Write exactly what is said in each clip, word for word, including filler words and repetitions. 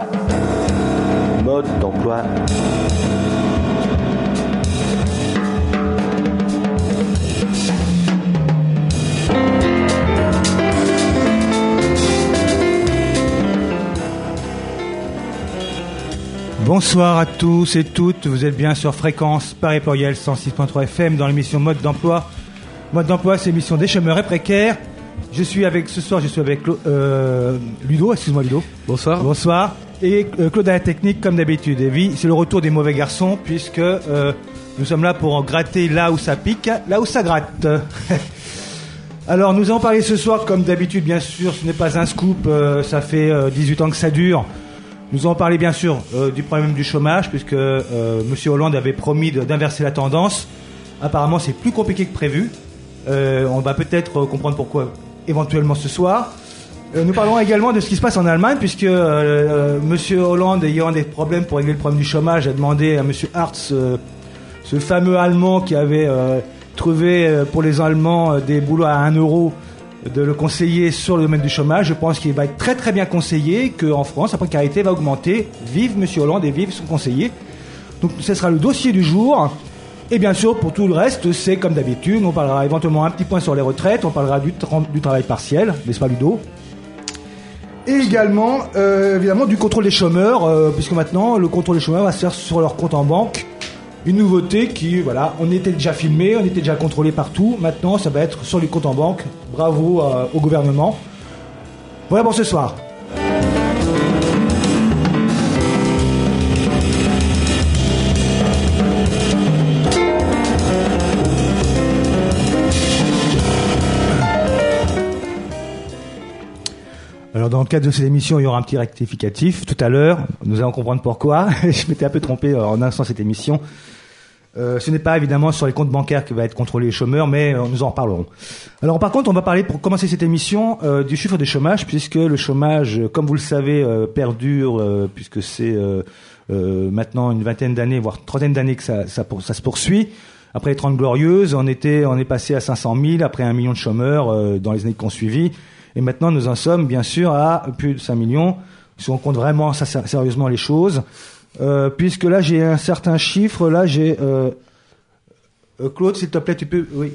Mode d'emploi. Bonsoir à tous et toutes, vous êtes bien sur Fréquence Paris Pluriel cent six point trois F M dans l'émission Mode d'emploi. Mode d'emploi, c'est l'émission des chômeurs et précaires. Je suis avec, ce soir, je suis avec euh, Ludo, excuse-moi Ludo. Bonsoir. Bonsoir. Et euh, Claude à la technique, comme d'habitude. Et oui, c'est le retour des mauvais garçons, puisque euh, nous sommes là pour gratter là où ça pique, là où ça gratte. Alors, nous allons parler ce soir, comme d'habitude, bien sûr, ce n'est pas un scoop, euh, ça fait euh, dix-huit ans que ça dure. Nous allons parler bien sûr euh, du problème du chômage, puisque euh, M. Hollande avait promis de, d'inverser la tendance. Apparemment, c'est plus compliqué que prévu. Euh, on va peut-être euh, comprendre pourquoi éventuellement ce soir. Euh, nous parlerons également de ce qui se passe en Allemagne, puisque euh, M. Hollande, ayant des problèmes pour régler le problème du chômage, a demandé à M. Hartz, euh, ce fameux Allemand qui avait euh, trouvé euh, pour les Allemands euh, des boulots à un euro, de le conseiller sur le domaine du chômage. Je pense qu'il va être très très bien conseillé, qu'en France, la précarité va augmenter. Vive M. Hollande et vive son conseiller. Donc ce sera le dossier du jour. Et bien sûr, pour tout le reste, c'est comme d'habitude. On parlera éventuellement un petit point sur les retraites. On parlera du, tra- du travail partiel, n'est-ce pas Ludo ? Et également, euh, évidemment, du contrôle des chômeurs, euh, puisque maintenant, le contrôle des chômeurs va se faire sur leur compte en banque. Une nouveauté qui, voilà, on était déjà filmé, on était déjà contrôlé partout. Maintenant, ça va être sur les comptes en banque. Bravo euh, au gouvernement. Voilà pour ce soir. Alors, dans le cadre de cette émission, il y aura un petit rectificatif tout à l'heure. Nous allons comprendre pourquoi. Je m'étais un peu trompé en lançant cette émission. Euh, ce n'est pas évidemment sur les comptes bancaires que va être contrôlé les chômeurs, mais euh, nous en reparlerons. Alors par contre, on va parler, pour commencer cette émission, euh, du chiffre de chômage, puisque le chômage, comme vous le savez, euh, perdure, euh, puisque c'est euh, euh, maintenant une vingtaine d'années, voire trentaine d'années que ça, ça, ça se poursuit. Après les Trente Glorieuses, on était, on est passé à cinq cent mille, après un million de chômeurs euh, dans les années qui ont suivi. Et maintenant, nous en sommes, bien sûr, à plus de cinq millions, si on compte vraiment ça, sérieusement les choses. Euh, puisque là, j'ai un certain chiffre. Là, j'ai... Euh, euh, Claude, s'il te plaît, tu peux... Oui.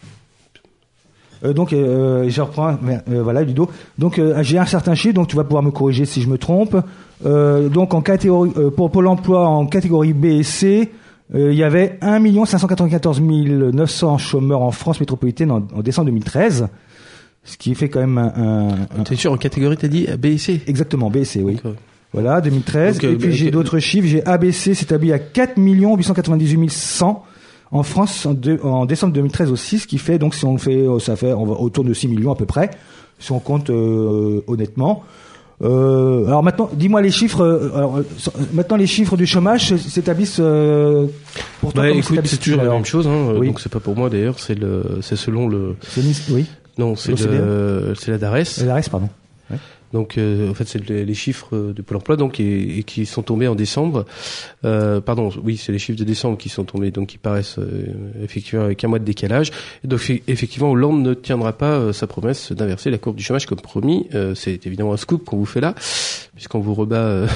Euh, donc, euh, je reprends... Euh, voilà, Ludo. Donc, euh, j'ai un certain chiffre, donc tu vas pouvoir me corriger si je me trompe. Euh, donc, en catégorie, euh, pour Pôle emploi, en catégorie B et C, euh, il y avait un million cinq cent quatre-vingt-quatorze mille neuf cents chômeurs en France métropolitaine en, en décembre deux mille treize. Ce qui fait quand même un... un, un... T'es sûr, en catégorie, t'as dit B et C ? Exactement, B et C, oui. D'accord. Voilà, deux mille treize. Donc, et puis euh, j'ai okay. d'autres chiffres. J'ai A B C s'établit à quatre millions huit cent quatre-vingt-dix-huit mille cent en France en, de, en décembre deux mille treize aussi, ce qui fait, donc si on fait, ça fait on va autour de six millions à peu près, si on compte euh, honnêtement. Euh, alors maintenant, dis-moi les chiffres. Euh, alors, maintenant, les chiffres du chômage s'établissent. Euh, pour toi, bah, comment écoute, s'établissent c'est toujours la même chose. Hein, oui. Donc c'est pas pour moi d'ailleurs. C'est le, c'est selon le. C'est oui. Non, c'est le, c'est la DARES. La DARES, pardon. Ouais. Donc, euh, en fait, c'est les, les chiffres de Pôle emploi, donc, et, et qui sont tombés en décembre. Euh, pardon, oui, c'est les chiffres de décembre qui sont tombés, donc qui paraissent euh, effectivement avec un mois de décalage. Et donc, effectivement, Hollande ne tiendra pas euh, sa promesse d'inverser la courbe du chômage comme promis. Euh, c'est évidemment un scoop qu'on vous fait là, puisqu'on vous rebat euh,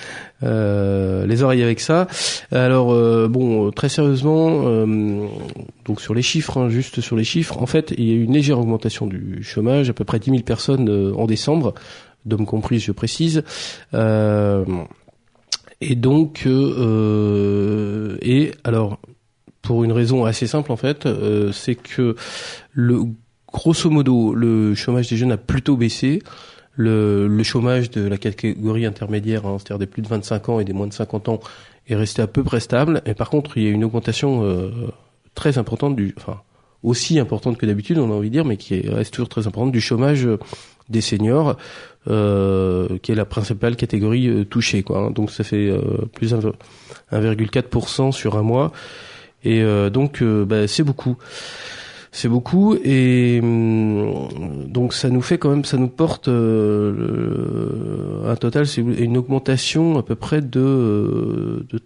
euh, les oreilles avec ça. Alors, euh, bon, très sérieusement, euh, donc sur les chiffres, hein, juste sur les chiffres, en fait, il y a eu une légère augmentation du chômage, à peu près dix mille personnes euh, en décembre. D'hommes compris, je précise. Euh, et donc, euh, et alors, pour une raison assez simple en fait, euh, c'est que le grosso modo, le chômage des jeunes a plutôt baissé. Le, le chômage de la catégorie intermédiaire, hein, c'est-à-dire des plus de vingt-cinq ans et des moins de cinquante ans, est resté à peu près stable. Et par contre, il y a une augmentation euh, très importante du, enfin aussi importante que d'habitude, on a envie de dire, mais qui reste toujours très importante, du chômage des seniors, euh, qui est la principale catégorie euh, touchée, quoi. Hein. Donc ça fait euh, plus un virgule quatre pour cent sur un mois, et euh, donc euh, bah, c'est beaucoup, c'est beaucoup, et hum, donc ça nous fait quand même, ça nous porte euh, le, un total, c'est une augmentation à peu près de, de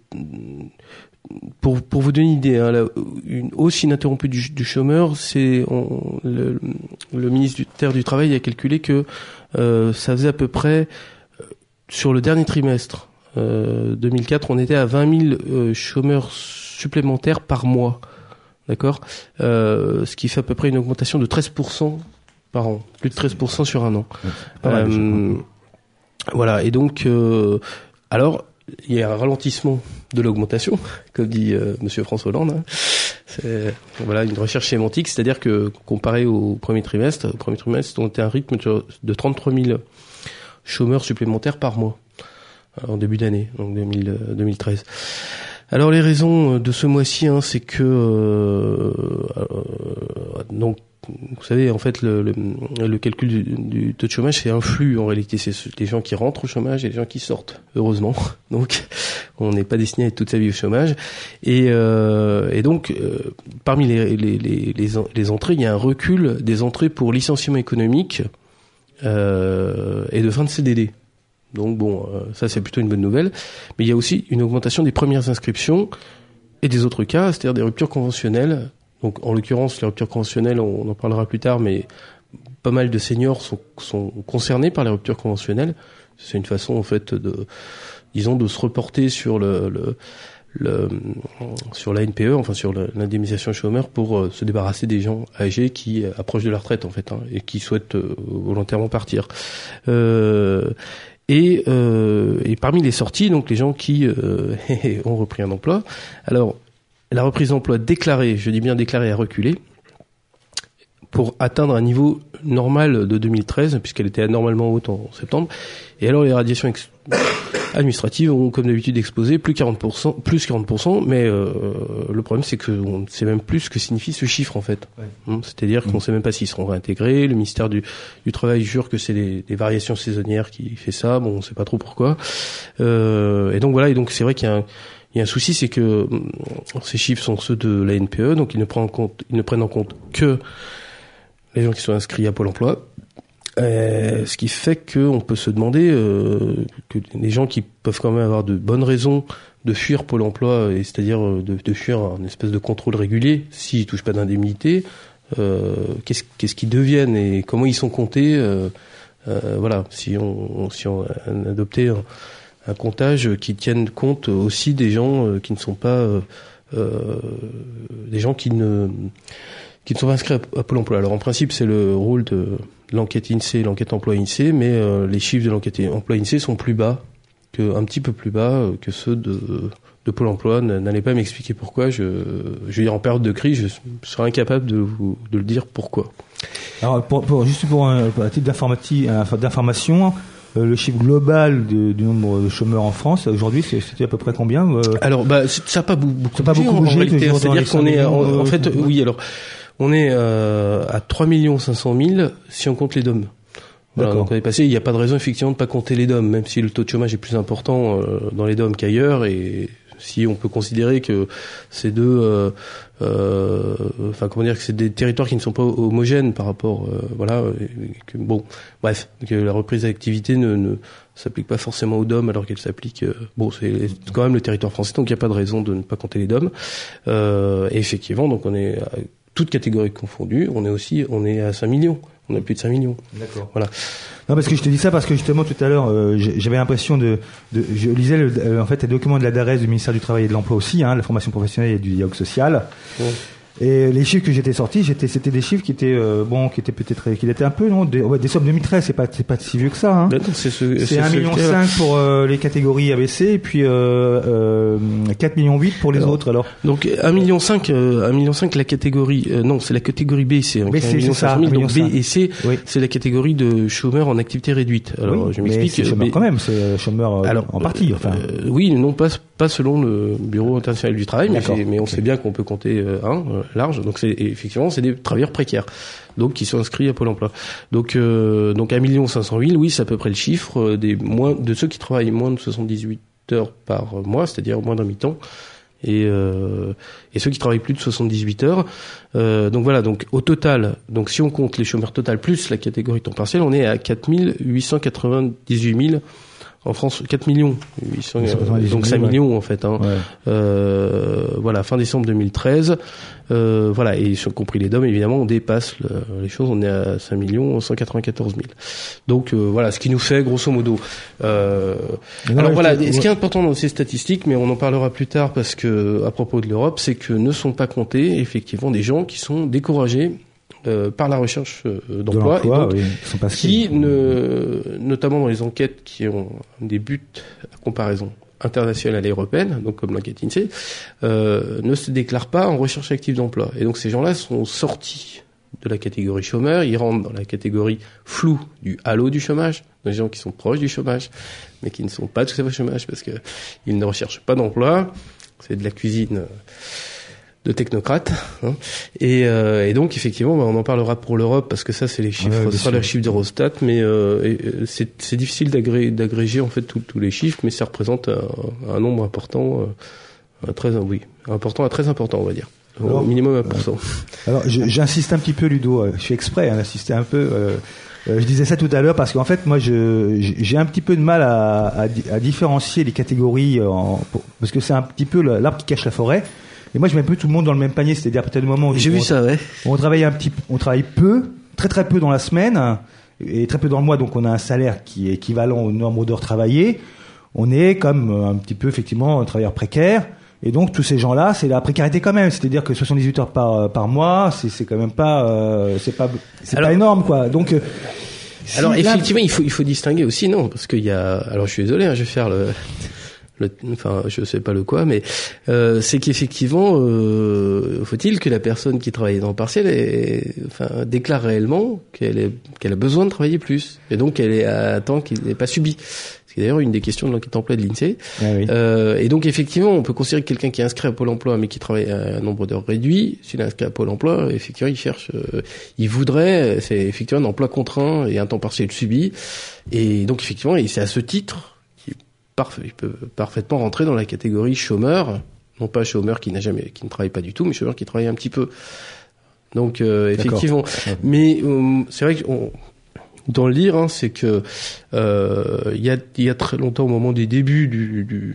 Pour, pour vous donner une idée, hein, la, une hausse ininterrompue du, du chômeur, c'est on, le, le ministère du Travail a calculé que euh, ça faisait à peu près sur le dernier trimestre euh, deux mille quatre, on était à vingt mille euh, chômeurs supplémentaires par mois, d'accord, euh, ce qui fait à peu près une augmentation de treize pour cent par an, plus de treize pour cent sur un an. Euh, voilà, et donc, euh, alors, il y a un ralentissement de l'augmentation, comme dit euh, Monsieur François Hollande. Hein. C'est voilà une recherche sémantique, c'est-à-dire que comparé au premier trimestre, au premier trimestre, on était à un rythme de trente-trois mille chômeurs supplémentaires par mois en début d'année, donc deux mille, deux mille treize. Alors les raisons de ce mois-ci, hein, c'est que euh, euh, donc vous savez, en fait, le, le, le calcul du, du taux de chômage, c'est un flux, en réalité. C'est les gens qui rentrent au chômage et les gens qui sortent, heureusement. Donc, on n'est pas destiné à être toute sa vie au chômage. Et, euh, et donc, euh, parmi les, les, les, les, les entrées, il y a un recul des entrées pour licenciement économique euh, et de fin de C D D. Donc, bon, euh, ça, c'est plutôt une bonne nouvelle. Mais il y a aussi une augmentation des premières inscriptions et des autres cas, c'est-à-dire des ruptures conventionnelles. Donc, en l'occurrence, les ruptures conventionnelles, on en parlera plus tard, mais pas mal de seniors sont, sont concernés par les ruptures conventionnelles. C'est une façon, en fait, de, disons, de se reporter sur le, le, le sur la N P E, enfin sur l'indemnisation chômeur, pour euh, se débarrasser des gens âgés qui approchent de la retraite, en fait, hein, et qui souhaitent euh, volontairement partir. Euh, et, euh, et parmi les sorties, donc les gens qui euh, ont repris un emploi. Alors, la reprise d'emploi déclarée, je dis bien déclarée, a reculé pour atteindre un niveau normal de deux mille treize, puisqu'elle était anormalement haute en septembre. Et alors les radiations ex- administratives ont, comme d'habitude, explosé, plus quarante pour cent, plus quarante pour cent, mais euh, le problème, c'est que on ne sait même plus ce que signifie ce chiffre, en fait. Ouais. Hum, c'est-à-dire qu'on ne sait même pas s'ils seront réintégrés. Le ministère du, du Travail jure que c'est les, les variations saisonnières qui fait ça. Bon, on ne sait pas trop pourquoi. Euh, et donc voilà, et donc c'est vrai qu'il y a un Il y a un souci, c'est que ces chiffres sont ceux de la N P E, donc ils ne prennent en compte, ils ne prennent en compte que les gens qui sont inscrits à Pôle emploi. Euh, ce qui fait qu'on peut se demander euh, que les gens qui peuvent quand même avoir de bonnes raisons de fuir Pôle emploi, et c'est-à-dire de, de fuir un espèce de contrôle régulier, s'ils touchent pas d'indemnité, euh, qu'est-ce, qu'est-ce qu'ils deviennent et comment ils sont comptés. Euh, euh, voilà, si on, si on adoptait un, un comptage qui tienne compte aussi des gens euh, qui ne sont pas euh, euh, des gens qui ne qui ne sont pas inscrits à, à Pôle emploi. Alors en principe, c'est le rôle de l'enquête I N S E E, l'enquête emploi I N S E E, mais euh, les chiffres de l'enquête emploi I N S E E sont plus bas, que un petit peu plus bas euh, que ceux de de Pôle emploi. N'allez pas m'expliquer pourquoi. Je je veux dire, en période de crise, je serais incapable de vous de le dire pourquoi. Alors pour, pour juste pour un, pour un type d'information. Euh, le chiffre global de, du nombre de chômeurs en France aujourd'hui, c'est, c'était à peu près combien euh... Alors, bah, ça n'a pas beaucoup, pas beaucoup bougé. En réalité, c'est-à-dire qu'on est, en, en fait, euh, oui, alors, on est euh, à trois millions cinq cent mille si on compte les D O M. Voilà, donc on est passé. Il n'y a pas de raison effectivement de pas compter les D O M, même si le taux de chômage est plus important euh, dans les D O M qu'ailleurs, et si on peut considérer que ces deux, euh, euh, enfin comment dire, que c'est des territoires qui ne sont pas homogènes par rapport, euh, voilà, que, bon, bref, que la reprise d'activité ne, ne s'applique pas forcément aux D O M alors qu'elle s'applique, euh, bon, c'est quand même le territoire français, donc il n'y a pas de raison de ne pas compter les D O M. Euh, et effectivement, donc on est à toutes catégories confondues, on est aussi, on est à cinq millions. On a plus de cinq millions. D'accord. Voilà. Non, parce que je te dis ça parce que justement tout à l'heure, euh, j'avais l'impression de, de je lisais le, euh, en fait les documents de la DARES, du ministère du Travail et de l'Emploi aussi, hein, la formation professionnelle et du dialogue social. Ouais. Et les chiffres que j'étais sortis, j'étais, c'était des chiffres qui étaient euh, bon, qui étaient peut-être, qui étaient un peu non, des, ouais, des sommes deux mille treize, c'est pas, c'est pas si vieux que ça. Hein. C'est, ce, c'est, c'est un million cinq pour euh, les catégories A B C et puis euh, euh, quatre millions huit pour les alors, autres. Alors donc un million cinq, euh, un million cinq la catégorie, euh, non, c'est la catégorie B, c'est, B, c'est, c'est ça. mille, donc B et C, oui. C'est la catégorie de chômeurs en activité réduite. Alors oui, je m'explique. C'est chômeurs B... quand même, c'est chômeurs alors, en partie. Enfin. Euh, oui, non pas pas selon le Bureau international du travail, mais, mais on okay. sait bien qu'on peut compter euh, un euh, large. Donc c'est effectivement, c'est des travailleurs précaires, donc qui sont inscrits à Pôle emploi. Donc, euh, donc un million cinq cent mille, oui, c'est à peu près le chiffre des moins de ceux qui travaillent moins de soixante-dix-huit heures par mois, c'est-à-dire moins d'un mi-temps, et, euh, et ceux qui travaillent plus de soixante-dix-huit heures. Euh, donc voilà, donc au total, donc si on compte les chômeurs total plus la catégorie temps partiel, on est à quatre millions huit cent quatre-vingt-dix-huit mille En France, quatre millions. huit cents, euh, donc cinq millions, en fait. Hein. Ouais. Euh, voilà, fin décembre deux mille treize. Euh, voilà, et y compris les D O M, évidemment, on dépasse le, les choses. On est à cinq millions cent quatre-vingt-quatorze mille. Donc, euh, voilà, ce qui nous fait, grosso modo... Euh, alors, ouais, voilà, ce qui est important dans ces statistiques, mais on en parlera plus tard parce que, à propos de l'Europe, c'est que ne sont pas comptés, effectivement, des gens qui sont découragés Euh, par la recherche euh, d'emploi, de et donc, oui, qui, ne, notamment dans les enquêtes qui ont des buts à comparaison internationale et européenne, donc comme l'enquête INSEE, euh, ne se déclarent pas en recherche active d'emploi. Et donc ces gens-là sont sortis de la catégorie chômeur, ils rentrent dans la catégorie floue du halo du chômage, des gens qui sont proches du chômage, mais qui ne sont pas tout à fait au chômage parce que ils ne recherchent pas d'emploi. C'est de la cuisine de technocrates, hein. et, euh, et donc effectivement, bah, on en parlera pour l'Europe parce que ça, c'est les chiffres, ouais, c'est pas les chiffres d'Eurostat, mais euh, et, c'est, c'est difficile d'agré, d'agréger en fait tous les chiffres, mais ça représente un, un nombre important, un très, oui, important, un très important, on va dire, alors, au minimum un pour cent. Alors, je, j'insiste un petit peu, Ludo. Je fais exprès hein, d'insister un peu. Euh, euh, je disais ça tout à l'heure parce qu'en fait, moi, je, j'ai un petit peu de mal à, à, à différencier les catégories, en, pour, parce que c'est un petit peu l'arbre qui cache la forêt. Et moi, je mets un peu tout le monde dans le même panier, c'est-à-dire à partir du moment où j'ai on, vu ça, ouais. On travaille un petit, on travaille peu, très très peu dans la semaine et très peu dans le mois, donc on a un salaire qui est équivalent au nombre d'heures travaillées. On est comme un petit peu effectivement un travailleur précaire, et donc tous ces gens-là, c'est la précarité quand même, c'est-à-dire que soixante-dix-huit heures par par mois, c'est c'est quand même pas, euh, c'est pas, c'est alors, pas énorme quoi. Donc si alors effectivement, là, il faut il faut distinguer aussi non, parce qu'il y a, alors je suis désolé, hein, je vais faire le Le, enfin, je sais pas le quoi, mais euh, c'est qu'effectivement, euh, faut-il que la personne qui travaille dans le partiel, ait, enfin, déclare réellement qu'elle, est, qu'elle a besoin de travailler plus, et donc qu'elle est à temps qu'il n'est pas subi. C'est d'ailleurs une des questions de l'enquête emploi de l'INSEE. Ah oui. euh, et donc effectivement, on peut considérer que quelqu'un qui est inscrit à Pôle Emploi, mais qui travaille à un nombre d'heures réduit, s'il est inscrit à Pôle Emploi, effectivement, il cherche, euh, il voudrait, c'est effectivement un emploi contraint et un temps partiel subi, et donc effectivement, et c'est à ce titre. Parfait, il peut parfaitement rentrer dans la catégorie chômeur, non pas chômeur qui n'a jamais, qui ne travaille pas du tout, mais chômeur qui travaille un petit peu. Donc euh, effectivement, mais euh, c'est vrai que on, dans le lire, hein, c'est que euh, il y a il y a très longtemps, au moment des débuts du, du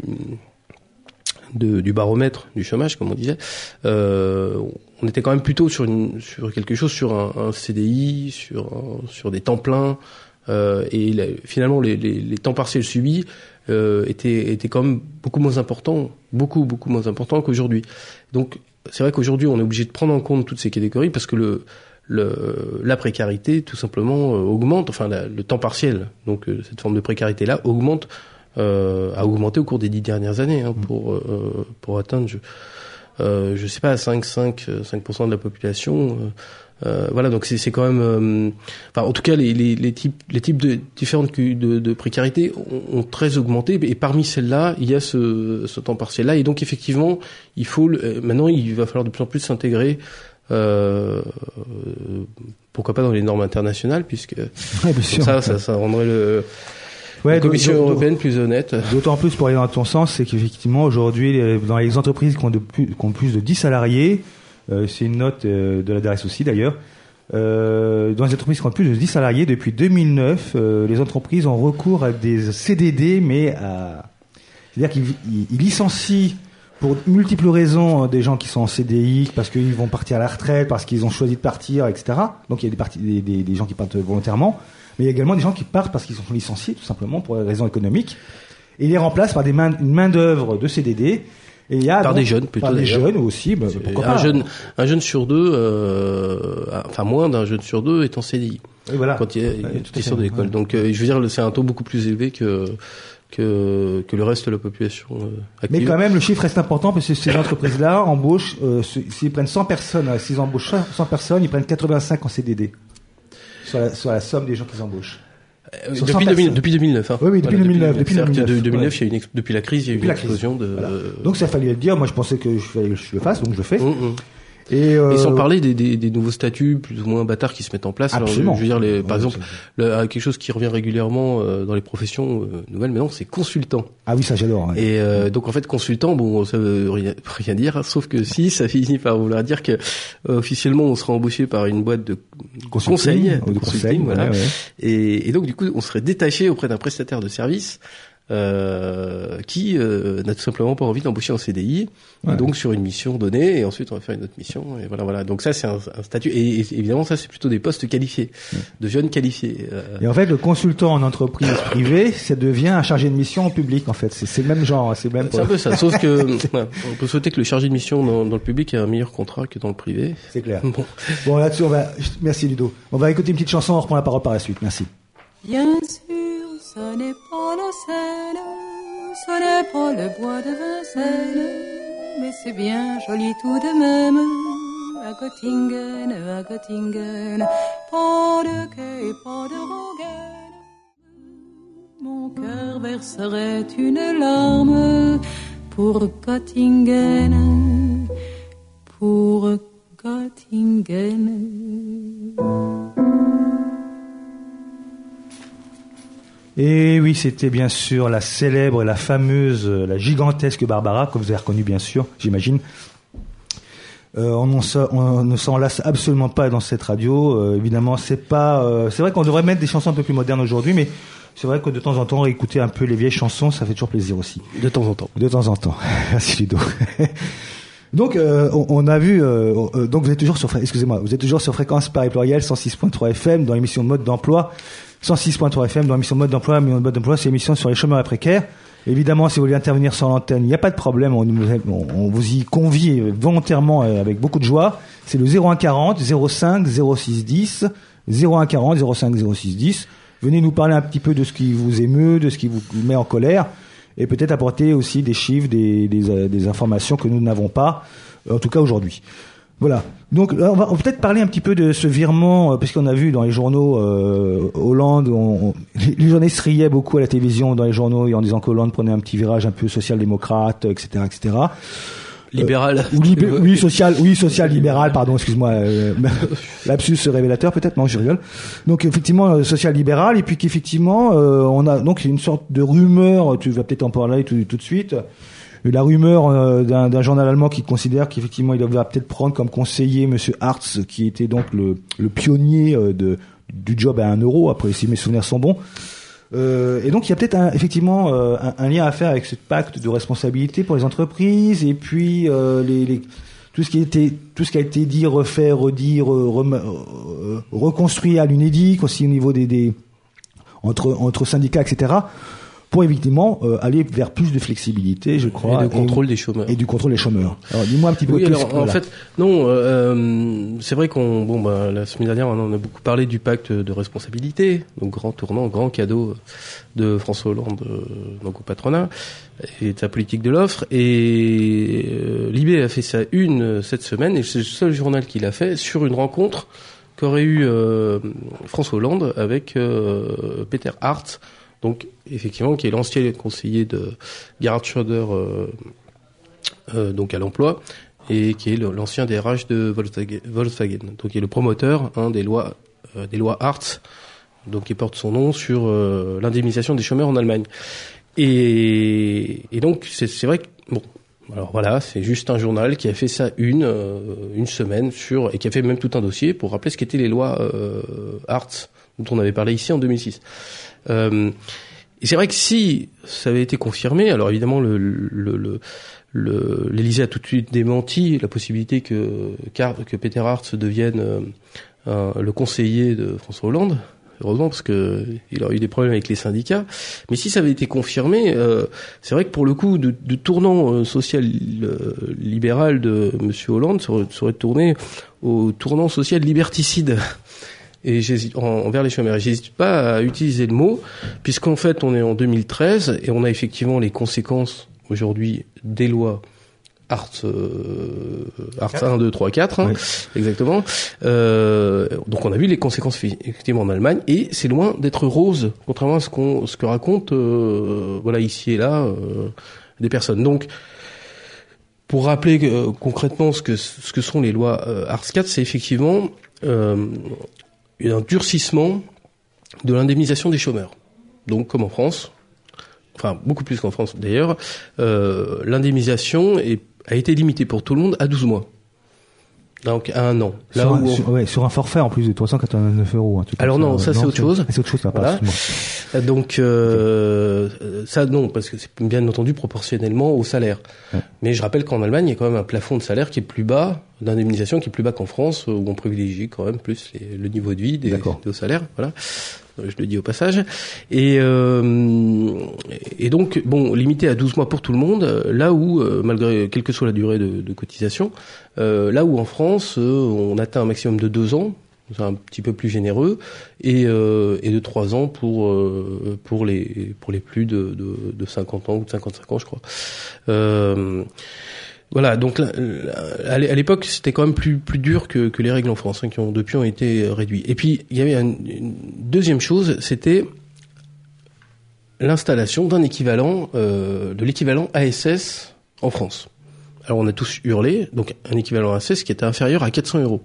de, du baromètre du chômage, comme on disait, euh, on était quand même plutôt sur une sur quelque chose, sur un, un C D I, sur un, sur des temps pleins. Euh, et la, finalement, les, les, les temps partiels subis euh, étaient, étaient quand même beaucoup moins importants, beaucoup, beaucoup moins importants qu'aujourd'hui. Donc, c'est vrai qu'aujourd'hui, on est obligé de prendre en compte toutes ces catégories parce que le, le, la précarité, tout simplement, euh, augmente. Enfin, la, le temps partiel, donc euh, cette forme de précarité-là, augmente, euh, a augmenté au cours des dix dernières années hein, pour euh, pour atteindre, je, euh, je sais pas, cinq, cinq, cinq pour cent de la population. Euh, Euh, voilà, donc c'est, c'est quand même, euh, enfin, en tout cas, les, les, les types, les types de différentes de, de précarité ont, ont très augmenté, et parmi celles-là, il y a ce, ce temps partiel-là, et donc effectivement, il faut maintenant, il va falloir de plus en plus s'intégrer, euh, pourquoi pas dans les normes internationales, puisque ouais, bien sûr, ça, ça, ça rendrait le Ouais, la Commission d'autant, européenne plus honnête. D'autant plus pour aller dans ton sens, c'est qu'effectivement aujourd'hui, dans les entreprises qui ont, de plus, qui ont plus de dix salariés, Euh, c'est une note euh, de la D A R E S aussi d'ailleurs. Euh, dans les entreprises qui ont plus de dix salariés, depuis deux mille neuf, euh, les entreprises ont recours à des C D D, mais à... c'est-à-dire qu'ils ils, ils licencient pour multiples raisons des gens qui sont en C D I, parce qu'ils vont partir à la retraite, parce qu'ils ont choisi de partir, et cetera. Donc il y a des, parties, des, des, des gens qui partent volontairement, mais il y a également des gens qui partent parce qu'ils sont licenciés, tout simplement pour des raisons économiques, et ils les remplacent par des main, une main-d'œuvre de C D D. Et il y a par donc, des jeunes plutôt par des d'ailleurs. jeunes aussi, bah, pourquoi un pas. jeune un jeune sur deux euh, enfin moins d'un jeune sur deux est en C D I et voilà, quand il, est, ouais, il sort de l'école, ouais. Donc euh, je veux dire, c'est un taux beaucoup plus élevé que que que le reste de la population euh, active. Mais quand même, le chiffre reste important parce que ces entreprises-là embauchent, euh, s'ils prennent cent personnes, s'ils embauchent cent personnes, ils prennent quatre-vingt-cinq en C D D sur la, sur la somme des gens qu'ils embauchent. Euh, depuis, deux mille, depuis deux mille neuf, hein. Oui, oui, depuis voilà, deux mille neuf. Depuis deux mille neuf, de, deux mille neuf ouais. il y a une ex- depuis la crise, il y a eu une explosion de. Voilà. Donc ça fallait le dire. Moi, je pensais que je, fallait que je le fasse, donc je le fais. Mmh, mmh. Et, euh... et sans parler des, des, des nouveaux statuts plus ou moins bâtards qui se mettent en place. Absolument. Alors, je veux dire, les, par ouais, exemple, le, quelque chose qui revient régulièrement euh, dans les professions euh, nouvelles, maintenant, c'est consultant. Ah oui, ça j'adore. Ouais. Et euh, donc en fait, consultant, bon, ça veut rien, rien dire, sauf que si, ça finit par vouloir dire que euh, officiellement, on sera embauché par une boîte de conseil, de consulting, conseil, voilà. Ouais, ouais. Et, et donc du coup, on serait détaché auprès d'un prestataire de service. euh, qui euh, n'a tout simplement pas envie d'embaucher en C D I, ouais. et donc sur une mission donnée, et ensuite on va faire une autre mission, et voilà, voilà. Donc ça c'est un, un statut, et, et évidemment ça c'est plutôt des postes qualifiés, ouais. de jeunes qualifiés. Euh... Et en fait, le consultant en entreprise privée, ça devient un chargé de mission en public, en fait. C'est, c'est le même genre, c'est le même. C'est un peu ça, sauf que ouais, on peut souhaiter que le chargé de mission dans, dans le public ait un meilleur contrat que dans le privé. C'est clair. Bon, bon là-dessus on va. Merci Ludo. On va écouter une petite chanson, on reprend la parole par la suite. Merci. Bien sûr, ce n'est pas la Seine, ce n'est pas le bois de Vincennes, mais c'est bien joli tout de même, à Göttingen, à Göttingen, pas de quai, pas de rengaine. Mon cœur verserait une larme pour Göttingen, pour Göttingen. Et oui, c'était bien sûr la célèbre, la fameuse, la gigantesque Barbara, que vous avez reconnue bien sûr, j'imagine. Euh, on, on, on ne s'en lasse absolument pas dans cette radio. Euh, évidemment, c'est pas. Euh, c'est vrai qu'on devrait mettre des chansons un peu plus modernes aujourd'hui, mais c'est vrai que de temps en temps, écouter un peu les vieilles chansons, ça fait toujours plaisir aussi. De temps en temps. De temps en temps. Merci Ludo. Donc, euh, on, on a vu. Euh, euh, donc, vous êtes toujours sur. Excusez-moi, vous êtes toujours sur Fréquence Paris Pluriel cent six point trois F M dans l'émission Mode d'emploi. cent six point trois F M dans l'émission Mode d'emploi. Mode d'emploi, c'est l'émission sur les chômeurs et précaires. Évidemment, si vous voulez intervenir sur l'antenne, il n'y a pas de problème. On, on, on vous y convie volontairement avec beaucoup de joie. C'est le zéro un quarante zéro cinq zéro six dix. zéro un quarante zéro cinq zéro six dix. Venez nous parler un petit peu de ce qui vous émeut, de ce qui vous met en colère. Et peut-être apporter aussi des chiffres, des, des, des informations que nous n'avons pas, en tout cas aujourd'hui. Voilà. Donc là, on va, on va peut-être parler un petit peu de ce virement, euh, parce qu'on a vu dans les journaux euh, Hollande, on, on, les, les journalistes riaient beaucoup à la télévision dans les journaux en disant qu'Hollande prenait un petit virage un peu social-démocrate, et cetera, et cetera. Libéral. Euh, oui, oui, social, oui, social libéral, pardon, excuse-moi, euh, lapsus révélateur peut-être, non, je rigole. Donc effectivement, euh, social libéral, et puis qu'effectivement, euh, on a donc une sorte de rumeur, tu vas peut-être en parler tout, tout de suite. La rumeur euh, d'un, d'un journal allemand qui considère qu'effectivement il va peut-être prendre comme conseiller Monsieur Hartz, qui était donc le, le pionnier euh, de, du job à un euro, après si mes souvenirs sont bons. Euh, et donc il y a peut-être un, effectivement euh, un, un lien à faire avec ce pacte de responsabilité pour les entreprises, et puis euh, les, les, tout ce qui a été tout ce qui a été dit, refait, redit, re, re, re, reconstruit à l'UNEDIC, aussi au niveau des, des entre entre syndicats, et cetera. Pour évidemment euh, aller vers plus de flexibilité, je crois, et du contrôle et, des chômeurs. Et du contrôle des chômeurs. Alors dis-moi un petit peu oui, plus. Alors, en voilà. fait, non, euh, c'est vrai qu'on, bon, bah, la semaine dernière, on a beaucoup parlé du pacte de responsabilité, donc grand tournant, grand cadeau de François Hollande, euh, donc au patronat, et de sa politique de l'offre. Et euh, Libé a fait sa une cette semaine, et c'est le seul journal qui l'a fait sur une rencontre qu'aurait eu euh, François Hollande avec euh, Peter Hartz. Donc, effectivement, qui est l'ancien conseiller de Gerhard Schröder, euh, euh, donc à l'emploi, et qui est l'ancien D R H de Volkswagen, donc qui est le promoteur hein, des lois, euh, des lois Hartz, donc qui porte son nom sur euh, l'indemnisation des chômeurs en Allemagne. Et, et donc, c'est, c'est vrai que bon, alors voilà, c'est juste un journal qui a fait ça une euh, une semaine sur et qui a fait même tout un dossier pour rappeler ce qu'étaient les lois euh, Hartz dont on avait parlé ici en deux mille six. Euh, et c'est vrai que si ça avait été confirmé, alors évidemment le, le, le, le l'Élysée a tout de suite démenti la possibilité que que Peter Hartz devienne euh, euh, le conseiller de François Hollande. Heureusement, parce que il aurait eu des problèmes avec les syndicats. Mais si ça avait été confirmé, euh, c'est vrai que pour le coup, de, de tournant euh, social euh, libéral de Monsieur Hollande serait, serait tourné au tournant social liberticide. Et j'hésite en, envers les chômeurs. J'hésite pas à utiliser le mot, puisqu'en fait, on est en deux mille treize et on a effectivement les conséquences aujourd'hui des lois Hartz, euh, Hartz un, deux, trois, quatre, hein, oui. Exactement. Euh, donc on a vu les conséquences effectivement en Allemagne, et c'est loin d'être rose, contrairement à ce qu'on, ce que racontent, euh, voilà, ici et là, euh, des personnes. Donc, pour rappeler euh, concrètement ce que ce que sont les lois euh, Hartz quatre, c'est effectivement euh, un durcissement de l'indemnisation des chômeurs. Donc, comme en France, enfin beaucoup plus qu'en France d'ailleurs, euh, l'indemnisation est, a été limitée pour tout le monde à douze mois. Donc à un an. Là sur, où un, on... sur, ouais, sur un forfait en plus de trois cent quatre-vingt-neuf euros. Hein, Alors non, ça, ça c'est autre chose. C'est autre chose, ça voilà. passe. Donc euh, ça non, parce que c'est bien entendu proportionnellement au salaire. Ouais. Mais je rappelle qu'en Allemagne, il y a quand même un plafond de salaire qui est plus bas, d'indemnisation qui est plus bas qu'en France, où on privilégie quand même plus les, le niveau de vie des, des hauts salaires. Voilà. Je le dis au passage. Et, euh, et donc, bon, limité à douze mois pour tout le monde, là où, euh, malgré, quelle que soit la durée de, de cotisation, euh, là où en France, euh, on atteint un maximum de deux ans, c'est un petit peu plus généreux, et, euh, et de trois ans pour, euh, pour les, pour les plus de, de, de cinquante ans ou de cinquante-cinq ans, je crois. Euh, Voilà, donc là, à l'époque, c'était quand même plus plus dur que, que les règles en France, hein, qui ont depuis ont été réduites. Et puis il y avait une, une deuxième chose, c'était l'installation d'un équivalent, euh, de l'équivalent A S S en France. Alors on a tous hurlé, donc un équivalent A S S qui était inférieur à quatre cents euros.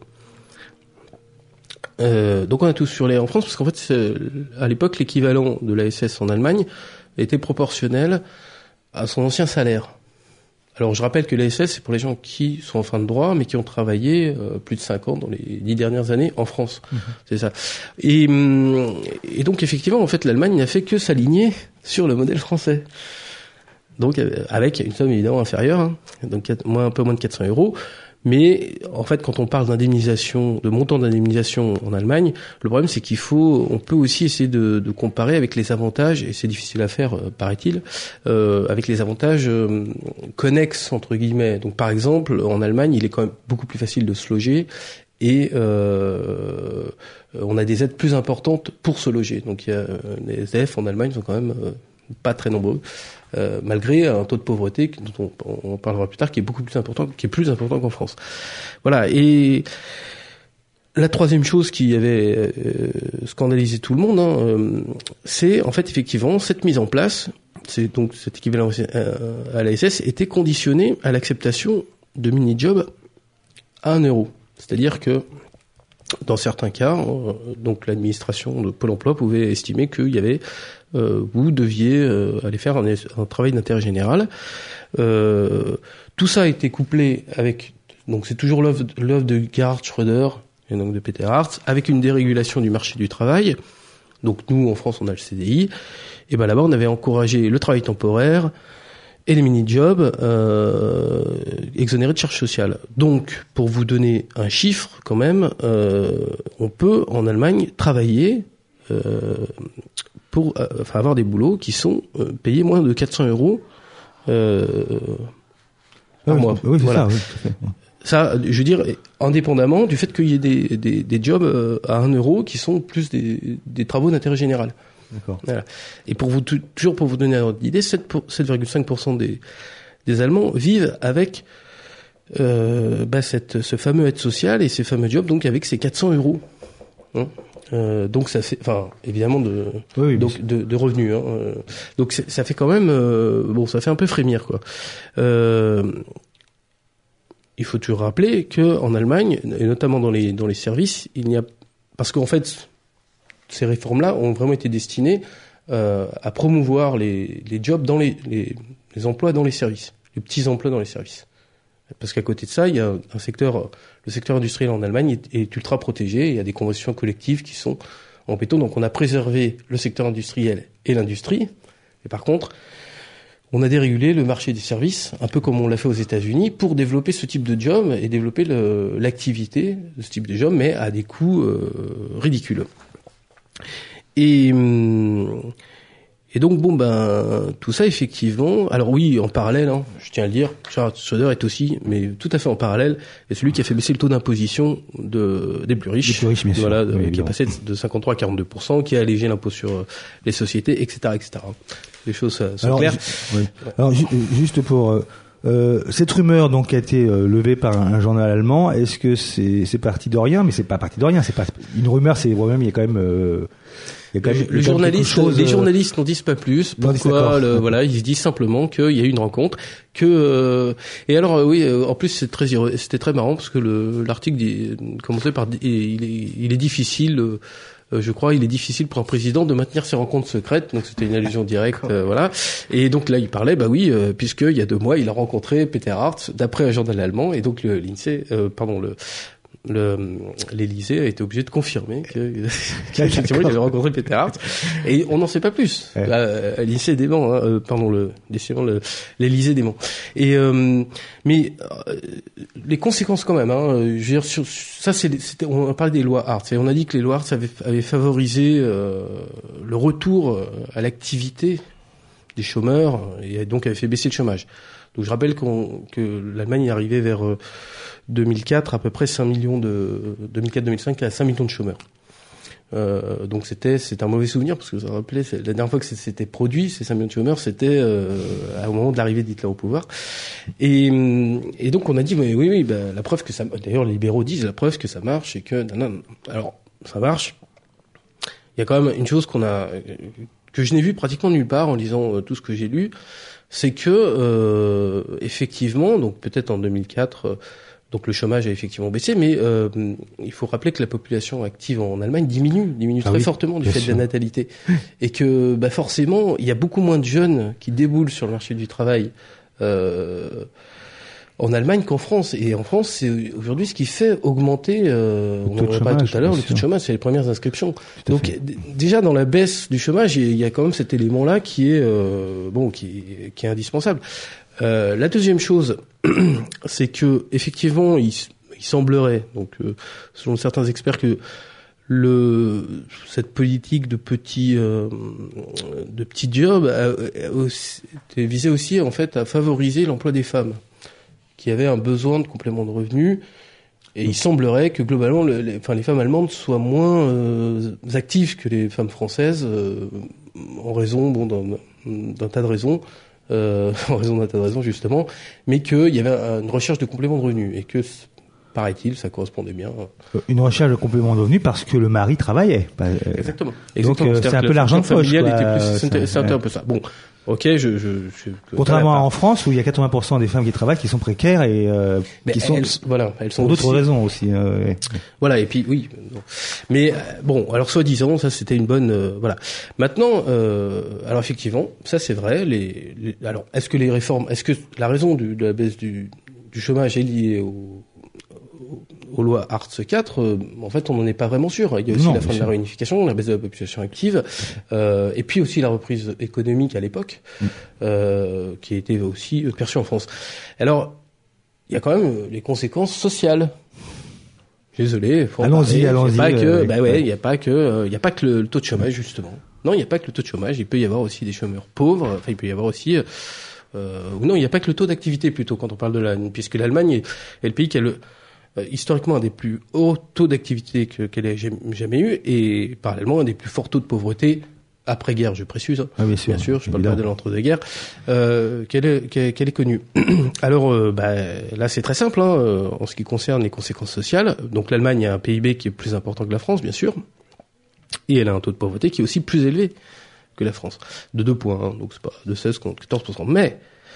Euh, donc on a tous hurlé en France parce qu'en fait, à l'époque, l'équivalent de l'A S S en Allemagne était proportionnel à son ancien salaire. Alors, je rappelle que l'A S S, c'est pour les gens qui sont en fin de droit, mais qui ont travaillé euh, plus de cinq ans dans les dix dernières années en France. Mmh. C'est ça. Et, et donc, effectivement, en fait, l'Allemagne n'a fait que s'aligner sur le modèle français. Donc, avec une somme évidemment inférieure, hein, donc moins, un peu moins de quatre cents euros. Mais en fait, quand on parle d'indemnisation, de montant d'indemnisation en Allemagne, le problème c'est qu'il faut, on peut aussi essayer de, de comparer avec les avantages, et c'est difficile à faire, euh, paraît-il, euh, avec les avantages euh, connexes entre guillemets. Donc, par exemple, en Allemagne, il est quand même beaucoup plus facile de se loger. Et euh, on a des aides plus importantes pour se loger. Donc, il y a, les S D F en Allemagne sont quand même euh, pas très nombreux. Euh, malgré un taux de pauvreté dont on, on parlera plus tard, qui est beaucoup plus important, qui est plus important qu'en France. Voilà. Et la troisième chose qui avait euh, scandalisé tout le monde, hein, euh, c'est en fait effectivement cette mise en place, c'est donc cet équivalent à l'A S S était conditionné à l'acceptation de mini-jobs à un euro. C'est-à-dire que dans certains cas, euh, donc l'administration de Pôle emploi pouvait estimer qu'il y avait Euh, vous deviez euh, aller faire un, un travail d'intérêt général. Euh, tout ça a été couplé avec, donc c'est toujours l'œuvre, l'œuvre de Gerhard Schröder et donc de Peter Hartz, avec une dérégulation du marché du travail. Donc nous, en France, on a le C D I. Et ben là-bas, on avait encouragé le travail temporaire et les mini-jobs euh, exonérés de charges sociales. Donc, pour vous donner un chiffre, quand même, euh, on peut en Allemagne travailler euh, pour euh, enfin avoir des boulots qui sont euh, payés moins de quatre cents euros euh, par oui, mois. Oui, c'est voilà. ça. Oui, tout à fait. Ça, je veux dire, indépendamment du fait qu'il y ait des, des, des jobs euh, à un euro qui sont plus des, des travaux d'intérêt général. D'accord. Voilà. Et pour vous, toujours pour vous donner un ordre d'idée, sept virgule cinq pour cent des, des Allemands vivent avec euh, bah, cette, ce fameux aide sociale et ces fameux jobs, donc avec ces quatre cents euros. Hein. Euh, donc ça fait, enfin évidemment de oui, donc de, de revenus. Hein. Euh, donc ça fait quand même, euh, bon, ça fait un peu frémir quoi. Euh, il faut toujours rappeler que en Allemagne et notamment dans les dans les services, il n'y a parce qu'en fait ces réformes-là ont vraiment été destinées euh, à promouvoir les les jobs dans les, les les emplois dans les services, les petits emplois dans les services. Parce qu'à côté de ça, il y a un secteur, le secteur industriel en Allemagne est, est ultra protégé. Il y a des conventions collectives qui sont en béton. Donc, on a préservé le secteur industriel et l'industrie. Et par contre, on a dérégulé le marché des services, un peu comme on l'a fait aux États-Unis, pour développer ce type de job et développer le, l'activité de ce type de job, mais à des coûts euh, ridicules. Et hum, Et donc, bon, ben, tout ça, effectivement, alors oui, en parallèle, hein, je tiens à le dire, Gerhard Schröder est aussi, mais tout à fait en parallèle, est celui qui a fait baisser le taux d'imposition de, des plus riches. Des plus riches, bien sûr. Voilà, oui, qui est passé de cinquante-trois à quarante-deux pour cent, qui a allégé l'impôt sur les sociétés, et cetera, et cetera. Les choses sont alors, claires. Ju- oui. Alors, ju- juste pour, euh, euh, cette rumeur, donc, a été euh, levée par un, un journal allemand. Est-ce que c'est, c'est parti de rien? Mais c'est pas parti de rien. C'est pas, une rumeur, c'est vraiment, il y a quand même, euh, Il y a quand même, le il y a journaliste, chose, les euh... journalistes n'en disent pas plus. Pourquoi le, voilà, ils se disent simplement qu'il y a eu une rencontre, que euh, et alors euh, oui, euh, en plus c'est très c'était très marrant parce que le l'article dit, commençait par il est il est difficile, euh, je crois, il est difficile pour un président de maintenir ses rencontres secrètes. Donc c'était une allusion directe, euh, voilà. Et donc là il parlait, bah oui, euh, puisque il y a deux mois il a rencontré Peter Hartz d'après un journal allemand et donc le l'Insee, euh, pardon le le, l'Élysée a été obligé de confirmer que, qu'effectivement, il avait rencontré Peter Hart. Et on n'en sait pas plus. Ouais. À, à l'Élysée des Mans, hein, euh, pardon, le, décidément, le, l'Élysée des Mans. Et, euh, mais, euh, les conséquences quand même, hein, je veux dire, sur, ça, c'est, c'était, on a parlé des lois Hart. Et on a dit que les lois Hart avaient, avaient favorisé, euh, le retour à l'activité des chômeurs et donc avait fait baisser le chômage. Donc je rappelle qu'on, que l'Allemagne est arrivée vers euh, deux mille quatre à peu près cinq millions de deux mille quatre deux mille cinq à cinq millions de chômeurs. Euh, donc c'était c'est un mauvais souvenir parce que ça rappelait c'est, la dernière fois que c'était produit ces cinq millions de chômeurs c'était euh, au moment de l'arrivée d'Hitler au pouvoir. Et, et donc on a dit oui oui oui bah, la preuve que ça d'ailleurs les libéraux disent la preuve que ça marche et que non, non, alors ça marche. Il y a quand même une chose qu'on a que je n'ai vu pratiquement nulle part en lisant euh, tout ce que j'ai lu, c'est que euh, effectivement, donc peut-être en deux mille quatre, euh, donc le chômage a effectivement baissé, mais euh, il faut rappeler que la population active en Allemagne diminue, diminue ah très oui, fortement du fait sûr. de la natalité, et que bah, forcément, il y a beaucoup moins de jeunes qui déboulent sur le marché du travail euh, en Allemagne qu'en France. Et en France, c'est aujourd'hui ce qui fait augmenter, euh, on en parlait tout à l'heure, le taux de chômage, c'est les premières inscriptions. Donc d- déjà dans la baisse du chômage, il y a quand même cet élément-là qui est euh, bon, qui, qui est indispensable. Euh, la deuxième chose, c'est que effectivement, il, il semblerait, donc euh, selon certains experts, que le cette politique de petits euh, de petits jobs a, a aussi, visait aussi en fait à favoriser l'emploi des femmes qui avaient un besoin de complément de revenus. Et il semblerait que globalement, le, les, enfin, les femmes allemandes soient moins euh, actives que les femmes françaises, euh, en raison, bon, d'un, d'un tas de raisons, euh, en raison d'un tas de raisons justement, mais qu'il y avait une recherche de complément de revenus et que, paraît-il, ça correspondait bien. Une recherche de complément de revenus parce que le mari travaillait. Exactement. Donc Exactement. euh, c'est un peu l'argent de poche. Quoi. Était plus, c'était, c'était ouais. un peu ça. Bon. Ok, je, je, je contrairement à en France où il y a quatre-vingts pour cent des femmes qui travaillent qui sont précaires et euh, qui sont elles, voilà, elles sont pour d'autres aussi, raisons aussi. Euh, ouais. Voilà, et puis oui. Mais euh, bon, alors soi-disant, ça c'était une bonne. Euh, voilà. Maintenant, euh, alors effectivement, ça c'est vrai. Les, les, alors, est-ce que les réformes, est-ce que la raison du, de la baisse du, du chômage est liée au aux lois Hartz quatre, euh, en fait, on n'en est pas vraiment sûr. Il y a aussi non, la fin de la réunification, la baisse de la population active, euh, et puis aussi la reprise économique à l'époque, mm. euh, qui était aussi perçue en France. Alors, il y a quand même les conséquences sociales. Désolé, faut allons-y, allons-y. Il n'y a pas que, euh, bah ouais, il n'y a pas que, euh, il y a pas que le, le taux de chômage justement. Non, il n'y a pas que le taux de chômage. Il peut y avoir aussi des chômeurs pauvres. Enfin, il peut y avoir aussi. Euh, ou non, il n'y a pas que le taux d'activité plutôt quand on parle de l'Allemagne, puisque l'Allemagne est, est le pays qui a le Euh, historiquement un des plus hauts taux d'activité que, qu'elle ait jamais eu et parallèlement un des plus forts taux de pauvreté après-guerre, je précise, hein. Ah, bien sûr, bien sûr je parle pas de l'entre-deux-guerres, euh, qu'elle est, qu'elle, qu'elle est connue. Alors euh, bah, là c'est très simple hein, euh, en ce qui concerne les conséquences sociales. Donc l'Allemagne a un P I B qui est plus important que la France, bien sûr, et elle a un taux de pauvreté qui est aussi plus élevé que la France, de deux points, hein, donc c'est pas de seize contre quatorze pour cent. Mais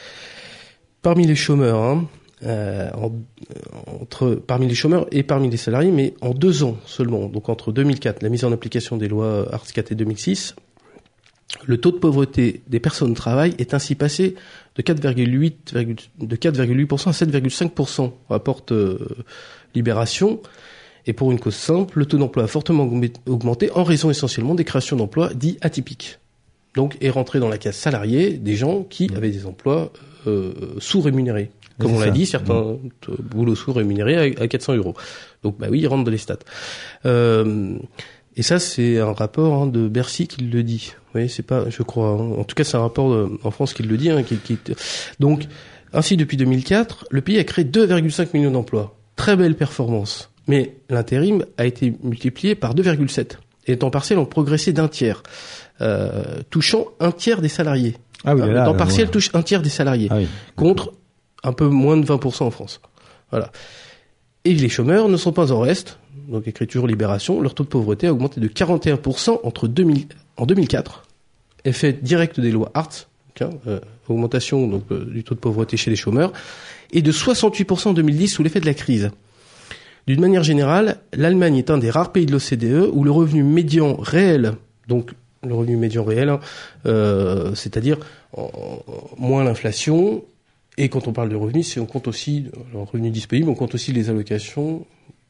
parmi les chômeurs, hein, Euh, en, entre parmi les chômeurs et parmi les salariés, mais en deux ans seulement. Donc entre deux mille quatre, la mise en application des lois Hartz quatre et deux mille six, le taux de pauvreté des personnes au travail est ainsi passé de quatre virgule huit de quatre virgule huit pour cent à sept virgule cinq pour cent, rapporte euh, Libération. Et pour une cause simple, le taux d'emploi a fortement augmenté en raison essentiellement des créations d'emplois dits atypiques. Donc est rentré dans la case salariée des gens qui avaient des emplois euh, sous-rémunérés. Comme on l'a dit, certains mmh. boulots sous-rémunérés à, à quatre cents euros. Donc, bah oui, ils rentrent dans les stats. Euh, et ça, c'est un rapport hein, de Bercy qui le dit. Oui, c'est pas, je crois. Hein. En tout cas, c'est un rapport de, en France qui le dit. Hein, qui, qui... Donc, ainsi, depuis deux mille quatre, le pays a créé deux virgule cinq millions d'emplois. Très belle performance. Mais l'intérim a été multiplié par deux virgule sept. Et les temps partiels ont progressé d'un tiers, euh, touchant un tiers des salariés. Ah oui, là, le temps là, partiel ouais. touche un tiers des salariés. Ah oui. Contre un peu moins de vingt pour cent en France. Voilà. Et les chômeurs ne sont pas en reste. Donc, écriture Libération, leur taux de pauvreté a augmenté de quarante et un pour cent entre deux mille, en deux mille quatre. Effet direct des lois Hartz, hein, euh, augmentation donc, euh, du taux de pauvreté chez les chômeurs, et de soixante-huit pour cent en deux mille dix sous l'effet de la crise. D'une manière générale, l'Allemagne est un des rares pays de l'O C D E où le revenu médian réel, donc le revenu médian réel, hein, euh, c'est-à-dire en, en, moins l'inflation. Et quand on parle de revenus, c'est on compte aussi le revenu disponible, on compte aussi les allocations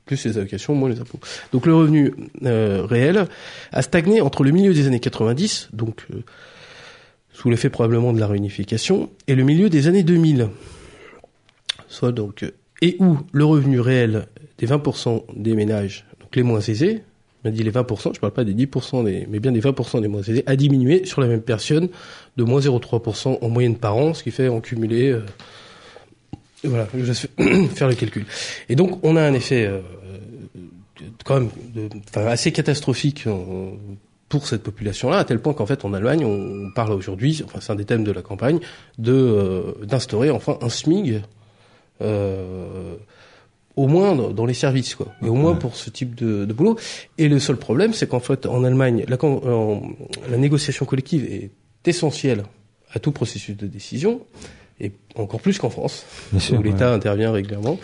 plus les allocations, moins les impôts. Donc le revenu euh, réel a stagné entre le milieu des années quatre-vingt-dix, donc euh, sous l'effet probablement de la réunification, et le milieu des années deux mille. Soit donc euh, et où le revenu réel des vingt pour cent des ménages, donc les moins aisés, on a dit les vingt pour cent, je parle pas des dix pour cent, des, mais bien des vingt pour cent des moins aisés, a diminué sur la même période de moins zéro virgule trois pour cent en moyenne par an, ce qui fait en cumulé, euh, voilà, je laisse faire le calcul. Et donc on a un effet euh, quand même de, enfin, assez catastrophique euh, pour cette population-là, à tel point qu'en fait en Allemagne on parle aujourd'hui, enfin c'est un des thèmes de la campagne, de euh, d'instaurer enfin un SMIG. Euh, au moins dans les services, quoi, et au moins ouais. pour ce type de, de boulot. Et le seul problème, c'est qu'en fait, en Allemagne, la, en, la négociation collective est essentielle à tout processus de décision, et encore plus qu'en France, Bien où sûr, l'État ouais. intervient régulièrement,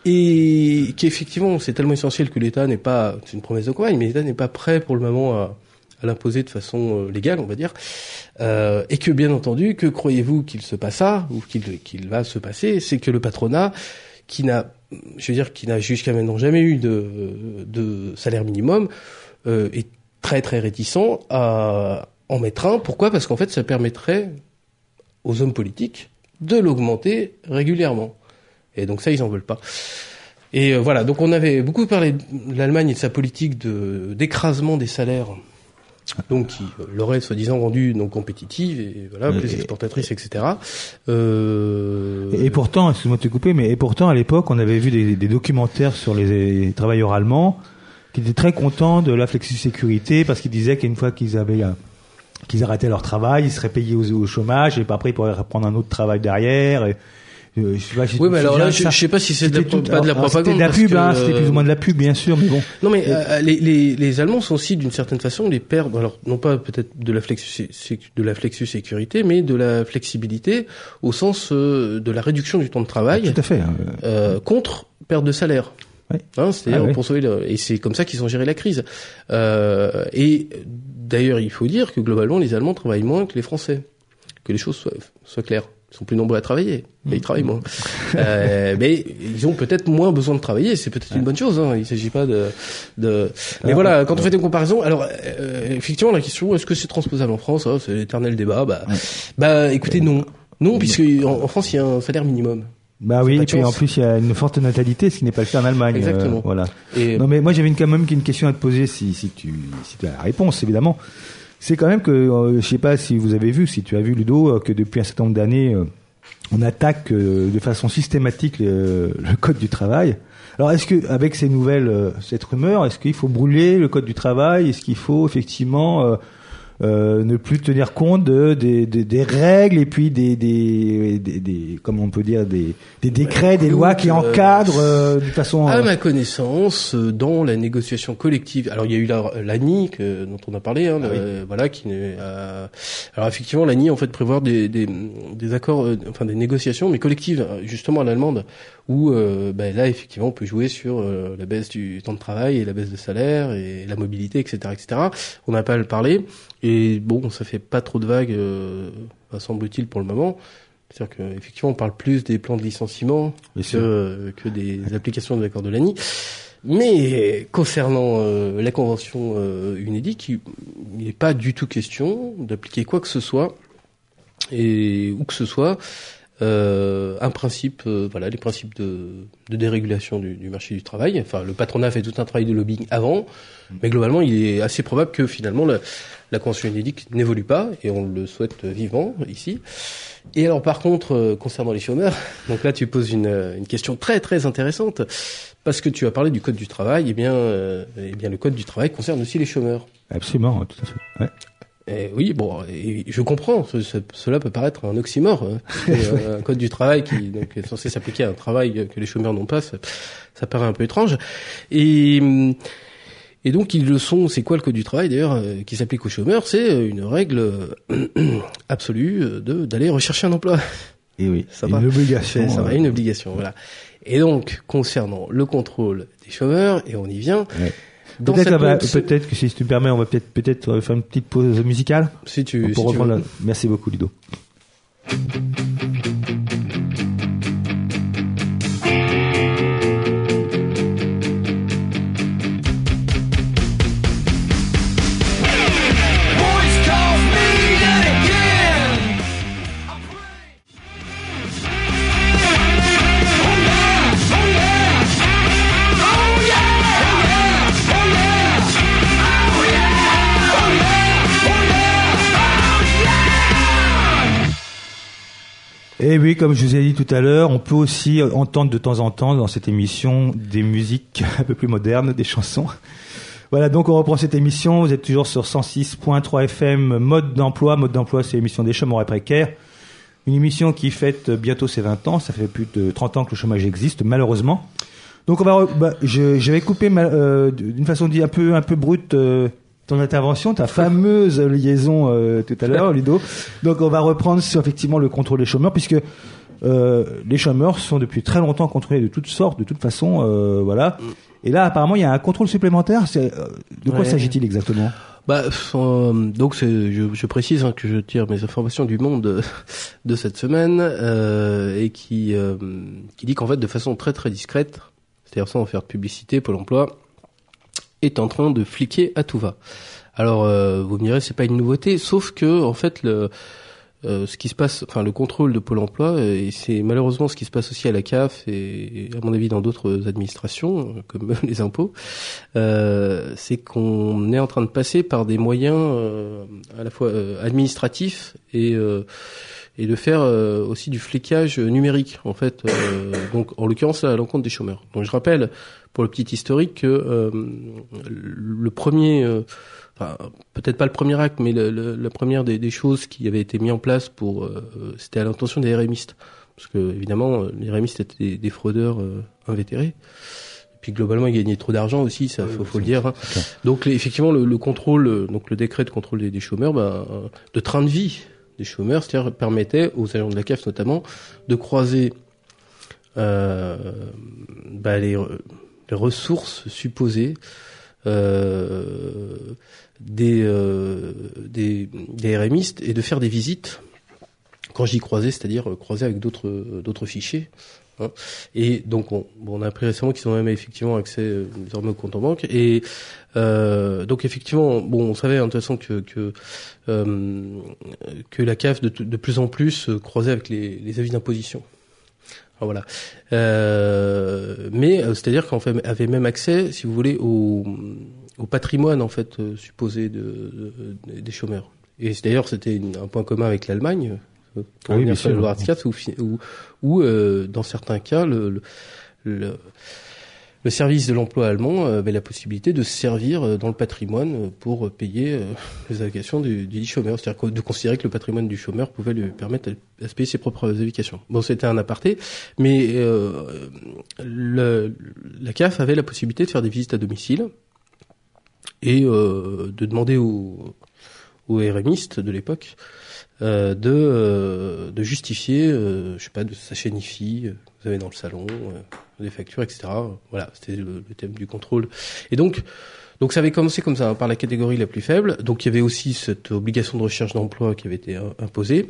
et qu'effectivement, c'est tellement essentiel que l'État n'est pas, c'est une promesse de campagne, mais l'État n'est pas prêt pour le moment à, à l'imposer de façon légale, on va dire, euh, et que bien entendu, que croyez-vous qu'il se passera, ou qu'il, qu'il va se passer, c'est que le patronat, qui n'a je veux dire, qui n'a jusqu'à maintenant jamais eu de, de salaire minimum, euh, est très très réticent à en mettre un. Pourquoi ? Parce qu'en fait, ça permettrait aux hommes politiques de l'augmenter régulièrement. Et donc ça, ils en veulent pas. Et euh, voilà, donc on avait beaucoup parlé de l'Allemagne et de sa politique de d'écrasement des salaires, donc qui l'aurait soi-disant rendue non compétitive et voilà, plus exportatrice, et cetera. Euh... Et, et pourtant, excuse-moi de te couper, mais et pourtant à l'époque, on avait vu des, des documentaires sur les, les travailleurs allemands qui étaient très contents de la flexi-sécurité parce qu'ils disaient qu'une fois qu'ils avaient qu'ils arrêtaient leur travail, ils seraient payés au, au chômage et puis après ils pourraient reprendre un autre travail derrière. Et, Euh, je sais pas, oui, mais alors là, je, je sais pas si c'est de la, tout, pas de la alors, propagande. C'était de la pub, que, hein, c'était plus ou moins de la pub, bien sûr, mais bon. Non, mais euh, les, les, les Allemands sont aussi, d'une certaine façon, les pères, alors non pas peut-être de la flexu, de la flexu-sécurité, mais de la flexibilité au sens euh, de la réduction du temps de travail. Ah, tout à fait. Hein. Euh, contre perte de salaire. Oui. Hein, c'est-à-dire ah, oui. pour sauver le, et c'est comme ça qu'ils ont géré la crise. Euh, et d'ailleurs, il faut dire que globalement, les Allemands travaillent moins que les Français. Que les choses soient, soient claires. Ils sont plus nombreux à travailler, mais ils travaillent moins. euh, mais ils ont peut-être moins besoin de travailler, c'est peut-être une bonne chose. Hein. Il s'agit pas de. de... Mais alors, voilà, quand on fait des comparaisons, alors euh, effectivement la question est-ce que c'est transposable en France hein, c'est l'éternel débat. Bah, ouais. bah écoutez non, non puisque en, en France il y a un salaire minimum. Bah oui, et puis en plus il y a une forte natalité, ce qui n'est pas le cas en Allemagne. Exactement. Euh, voilà. Et... Non mais moi j'avais une, quand même une question à te poser, si, si tu si tu as la réponse évidemment. C'est quand même que, euh, je sais pas si vous avez vu, si tu as vu Ludo, euh, que depuis un certain nombre d'années, euh, on attaque euh, de façon systématique le, le code du travail. Alors est-ce que, avec ces nouvelles, euh, cette rumeur, est-ce qu'il faut brûler le code du travail ? Est-ce qu'il faut effectivement euh, euh, ne plus tenir compte de, des, des, des règles et puis des, des, des, des comment on peut dire, des, des décrets, des lois qui encadrent euh, de façon... À ma connaissance, dans la négociation collective, alors il y a eu l'A N I que, dont on a parlé, hein, ah, le, oui. voilà, qui euh, alors effectivement l'A N I en fait prévoit des, des, des accords, euh, enfin des négociations, mais collectives, justement à l'allemande, où euh, ben là effectivement on peut jouer sur euh, la baisse du temps de travail et la baisse de salaire et la mobilité, et cetera, et cetera. On n'a pas à le parler. Et bon, ça fait pas trop de vagues, euh, semble-t-il pour le moment. C'est-à-dire qu'effectivement, on parle plus des plans de licenciement que, euh, que des applications de l'accord de l'A N I. Mais concernant euh, la convention euh, UNEDIC, il n'est pas du tout question d'appliquer quoi que ce soit, et où que ce soit, euh, un principe, euh, voilà, les principes de, de dérégulation du, du marché du travail. Enfin, le patronat fait tout un travail de lobbying avant, mais globalement, il est assez probable que finalement la, la convention UNEDIC n'évolue pas, et on le souhaite vivement ici. Et alors, par contre, euh, concernant les chômeurs, donc là, tu poses une, une question très très intéressante, parce que tu as parlé du code du travail. Eh bien, euh, eh bien, le code du travail concerne aussi les chômeurs. Absolument, tout à fait. Ouais. Et oui, bon, et je comprends, ce, ce, cela peut paraître un oxymore, hein, euh, un code du travail qui donc, est censé s'appliquer à un travail que les chômeurs n'ont pas, ça, ça paraît un peu étrange. Et, et donc ils le sont, c'est quoi le code du travail d'ailleurs euh, qui s'applique aux chômeurs ? C'est une règle euh, absolue de d'aller rechercher un emploi. Et oui, ça une va, obligation. Ça va, une obligation, voilà. Et donc, concernant le contrôle des chômeurs, et on y vient... Ouais. Peut-être, va, peut-être que si tu me permets, on va peut-être peut-être faire une petite pause musicale. Si tu, pour si tu veux. La... Merci beaucoup, Ludo. Et oui, comme je vous ai dit tout à l'heure, on peut aussi entendre de temps en temps dans cette émission des musiques un peu plus modernes, des chansons. Voilà, donc on reprend cette émission. Vous êtes toujours sur cent six virgule trois F M, Mode d'emploi. Mode d'emploi, c'est l'émission des chômeurs et précaires. Une émission qui fête bientôt ses vingt ans. Ça fait plus de trente ans que le chômage existe, malheureusement. Donc on va, bah, je, je vais couper ma, euh, d'une façon dit un peu, un peu brute, euh, ton intervention, ta fameuse liaison euh, tout à l'heure, Ludo. Donc on va reprendre sur effectivement le contrôle des chômeurs, puisque euh, les chômeurs sont depuis très longtemps contrôlés de toutes sortes, de toute façon, euh, voilà. Et là, apparemment, il y a un contrôle supplémentaire. C'est, euh, de quoi ouais. s'agit-il exactement ? Bah, euh, donc c'est, je, je précise hein, que je tire mes informations du Monde de, de cette semaine euh, et qui euh, qui dit qu'en fait, de façon très très discrète, c'est-à-dire sans en faire de publicité, Pôle Emploi est en train de fliquer à tout va. Alors, euh, vous me direz, c'est pas une nouveauté, sauf que en fait, le, euh, ce qui se passe, enfin, le contrôle de Pôle Emploi, et c'est malheureusement ce qui se passe aussi à la C A F et, et à mon avis dans d'autres administrations, comme les impôts, euh, c'est qu'on est en train de passer par des moyens euh, à la fois euh, administratifs et euh, et de faire euh, aussi du flicage numérique, en fait, euh, donc en l'occurrence à l'encontre des chômeurs. Donc je rappelle, pour le petit historique, que euh, le premier, euh, enfin peut-être pas le premier acte, mais le, le, la première des, des choses qui avait été mise en place pour, euh, c'était à l'intention des RMistes, parce que évidemment les RMistes étaient des, des fraudeurs euh, invétérés. Et puis globalement ils gagnaient trop d'argent aussi, ça faut, faut le dire. Hein. Donc les, effectivement le, le contrôle, donc le décret de contrôle des, des chômeurs, bah, de train de vie des chômeurs, c'est-à-dire permettait aux agents de la C A F notamment de croiser euh, bah, les, les ressources supposées euh, des, euh, des des RMistes et de faire des visites. Quand j'y croisais, c'est-à-dire croiser avec d'autres d'autres fichiers. Hein. Et donc on, bon, on a appris récemment qu'ils ont même effectivement accès euh, désormais au compte en banque. Et euh, donc effectivement, bon, on savait de toute façon que que euh, que la C A F de, de plus en plus euh, croisait avec les, les avis d'imposition. Alors, voilà. Euh, mais euh, c'est-à-dire qu'en fait avait même accès, si vous voulez, au, au patrimoine en fait euh, supposé de, de, des chômeurs. Et d'ailleurs c'était une, un point commun avec l'Allemagne. Pour revenir sur le Loire-Atlas, où, où, où euh, dans certains cas, le, le, le, le service de l'emploi allemand avait la possibilité de se servir dans le patrimoine pour payer euh, les allocations du, du chômeur. C'est-à-dire de considérer que le patrimoine du chômeur pouvait lui permettre de se payer ses propres allocations. Bon, c'était un aparté, mais euh, le, la C A F avait la possibilité de faire des visites à domicile et euh, de demander aux, aux RMistes de l'époque Euh, de euh, de justifier, euh, je sais pas, de sa chaîne I F I, euh, vous avez dans le salon, euh, des factures, et cetera. Voilà, c'était le, le thème du contrôle. Et donc, donc ça avait commencé comme ça, hein, par la catégorie la plus faible. Donc il y avait aussi cette obligation de recherche d'emploi qui avait été euh, imposée.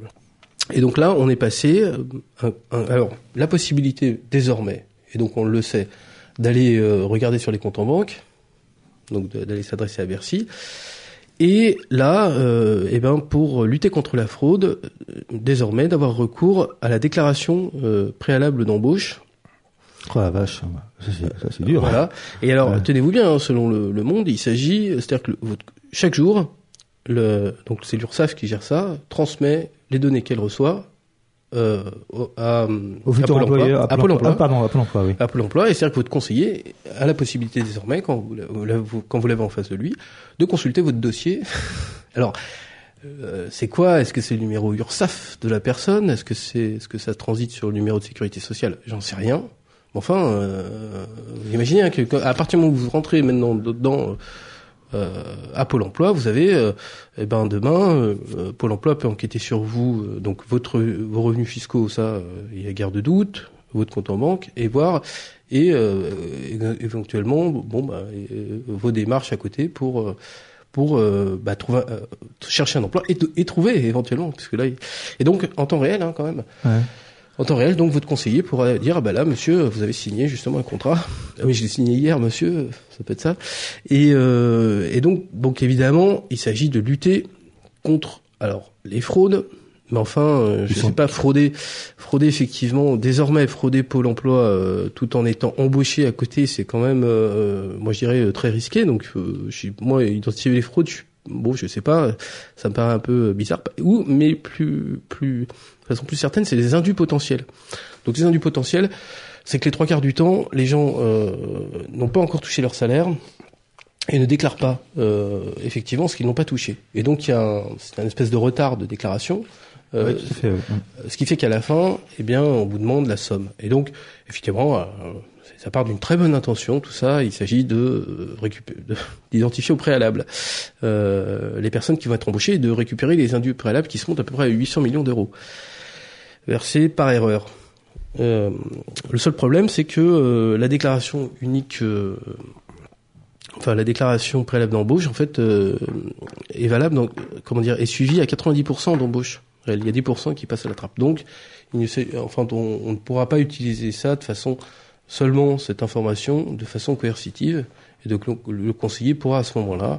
Et donc là, on est passé, euh, un, un, alors la possibilité désormais, et donc on le sait, d'aller euh, regarder sur les comptes en banque, donc de, d'aller s'adresser à Bercy. Et là, euh, eh ben, pour lutter contre la fraude, euh, désormais, d'avoir recours à la déclaration euh, préalable d'embauche. Oh la vache, ça c'est, ça, c'est dur. Voilà. Et alors, ouais. tenez-vous bien, hein, selon le, le Monde, il s'agit, c'est-à-dire que le, votre, chaque jour, le, donc c'est l'URSSAF qui gère ça, transmet les données qu'elle reçoit euh, à, au futur employeur, à Pôle Emploi, ah, pardon, à Pôle Emploi, oui. À Pôle Emploi, et c'est-à-dire que votre conseiller a la possibilité désormais, quand vous, quand vous l'avez en face de lui, de consulter votre dossier. Alors, euh, c'est quoi ? Est-ce que c'est le numéro URSSAF de la personne ? Est-ce que c'est, est-ce que ça transite sur le numéro de sécurité sociale ? J'en sais rien. Enfin, euh, vous imaginez hein, que, à partir du moment où vous rentrez maintenant dedans. Euh, à Pôle Emploi, vous avez, euh, eh ben demain, euh, Pôle Emploi peut enquêter sur vous, euh, donc votre vos revenus fiscaux, ça, euh, il y a guère de doute, votre compte en banque, et voir et euh, éventuellement, bon bah, et, euh, vos démarches à côté pour euh, pour euh, bah, trouver, euh, chercher un emploi et, et trouver éventuellement, parce que là, il... et donc en temps réel, hein, quand même. Ouais. En temps réel, donc votre conseiller pourra dire ah bah là monsieur, vous avez signé justement un contrat. Ah oui, je l'ai signé hier, monsieur, ça peut être ça. Et euh, et donc donc évidemment, il s'agit de lutter contre alors les fraudes, mais enfin euh, je ne sais pas frauder frauder effectivement désormais frauder Pôle Emploi euh, tout en étant embauché à côté, c'est quand même euh, moi je dirais très risqué. Donc euh, je, moi identifier les fraudes, je suis bon, je sais pas, ça me paraît un peu bizarre. Ou, mais plus, plus, de façon plus certaine, c'est les indus potentiels. Donc les indus potentiels, c'est que les trois quarts du temps, les gens euh, n'ont pas encore touché leur salaire et ne déclarent pas euh, effectivement ce qu'ils n'ont pas touché. Et donc il y a un, c'est un espèce de retard de déclaration. Euh, oui, tout à fait, oui. Ce qui fait qu'à la fin, eh bien, on vous demande la somme. Et donc, effectivement, euh, ça part d'une très bonne intention, tout ça. Il s'agit de, euh, récupérer, de d'identifier au préalable euh, les personnes qui vont être embauchées et de récupérer les indus préalables qui se montent à peu près à huit cents millions d'euros versés par erreur. Euh, le seul problème, c'est que euh, la déclaration unique, euh, enfin la déclaration préalable d'embauche, en fait, euh, est valable, donc, comment dire, est suivie à quatre-vingt-dix pour cent d'embauche. Il y a dix pour cent qui passent à la trappe. Donc, il ne sait, enfin, on, on ne pourra pas utiliser ça de façon seulement cette information de façon coercitive, et donc le, le conseiller pourra à ce moment-là.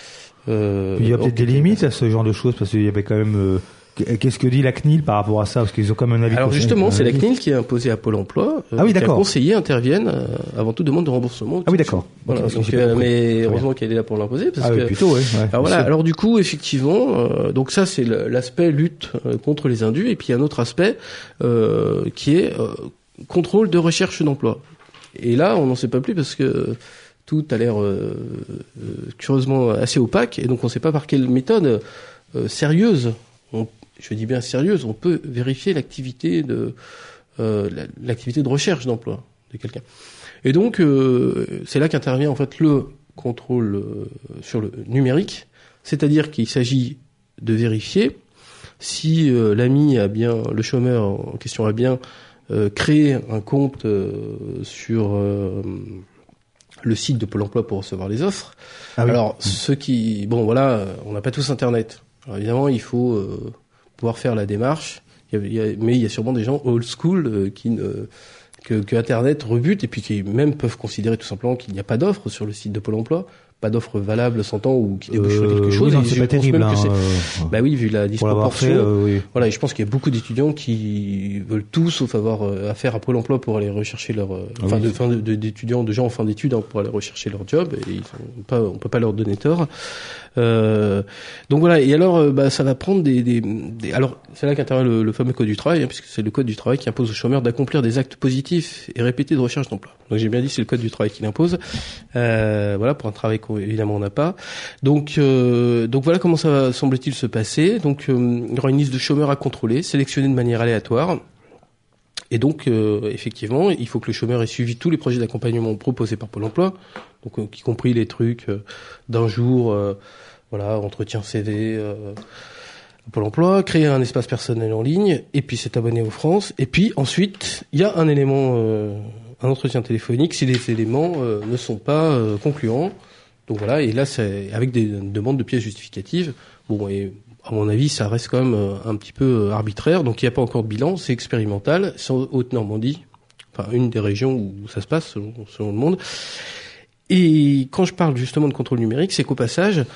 Euh, il y a peut-être des limites à ce genre de choses parce qu'il y avait quand même. Euh... Qu'est-ce que dit la C N I L par rapport à ça? Parce qu'ils ont quand même un avis. Alors justement, c'est la C N I L qui a imposé à Pôle emploi euh, ah oui, que d'accord. les conseillers interviennent euh, avant toute demande de remboursement. Ah oui, d'accord. Voilà, okay, donc, euh, mais heureusement qu'elle est là pour l'imposer. Parce ah que, oui, plutôt, oui. Ouais, alors voilà. Alors du coup, effectivement, euh, donc ça c'est le, l'aspect lutte euh, contre les indus, et puis il y a un autre aspect euh, qui est euh, contrôle de recherche d'emploi. Et là, on n'en sait pas plus parce que tout a l'air euh, euh, curieusement assez opaque, et donc on ne sait pas par quelle méthode euh, sérieuse. On, je dis bien sérieuse, on peut vérifier l'activité de euh, l'activité de recherche d'emploi de quelqu'un. Et donc euh, c'est là qu'intervient en fait le contrôle euh, sur le numérique, c'est-à-dire qu'il s'agit de vérifier si euh, l'ami a bien, le chômeur en question a bien euh, créé un compte euh, sur euh, le site de Pôle emploi pour recevoir les offres. Ah oui. Alors ceux qui, bon voilà, on n'a pas tous Internet. Alors évidemment, il faut euh, pouvoir faire la démarche, il y a, il y a, mais il y a sûrement des gens old school euh, qui ne, que, que Internet rebute et puis qui même peuvent considérer tout simplement qu'il n'y a pas d'offre sur le site de Pôle emploi, pas d'offre valable cent ans ou qui débouche sur euh, quelque chose. Oui, non, c'est pas terrible. Hein, c'est... Euh, bah oui, vu la disproportion. Fait, euh, oui. Voilà, et je pense qu'il y a beaucoup d'étudiants qui veulent tout sauf avoir euh, affaire à Pôle emploi pour aller rechercher leur, euh, ah, enfin, oui. de, fin de, de, d'étudiants, de gens en fin d'études hein, pour aller rechercher leur job et ils sont pas, on peut pas leur donner tort. Euh, donc voilà, et alors euh, bah, ça va prendre des, des, des... alors c'est là qu'intervient le, le fameux code du travail, hein, puisque c'est le code du travail qui impose aux chômeurs d'accomplir des actes positifs et répétés de recherche d'emploi. Donc j'ai bien dit c'est le code du travail qui l'impose, euh, voilà, pour un travail qu'évidemment on n'a pas. Donc euh, donc voilà comment ça va, semble-t-il, se passer. Donc euh, il y aura une liste de chômeurs à contrôler, sélectionnés de manière aléatoire. Et donc, euh, effectivement, il faut que le chômeur ait suivi tous les projets d'accompagnement proposés par Pôle emploi, donc euh, y compris les trucs euh, d'un jour, euh, voilà, entretien C V, euh, Pôle emploi, créer un espace personnel en ligne, et puis s'être abonné aux France. Et puis ensuite, il y a un élément, euh, un entretien téléphonique si les éléments euh, ne sont pas euh, concluants. Donc voilà, et là, c'est avec des demandes de pièces justificatives. Bon, et à mon avis, ça reste quand même un petit peu arbitraire. Donc, il n'y a pas encore de bilan. C'est expérimental. C'est en Haute-Normandie. Enfin, une des régions où ça se passe, selon, selon le monde. Et quand je parle justement de contrôle numérique, c'est qu'au passage,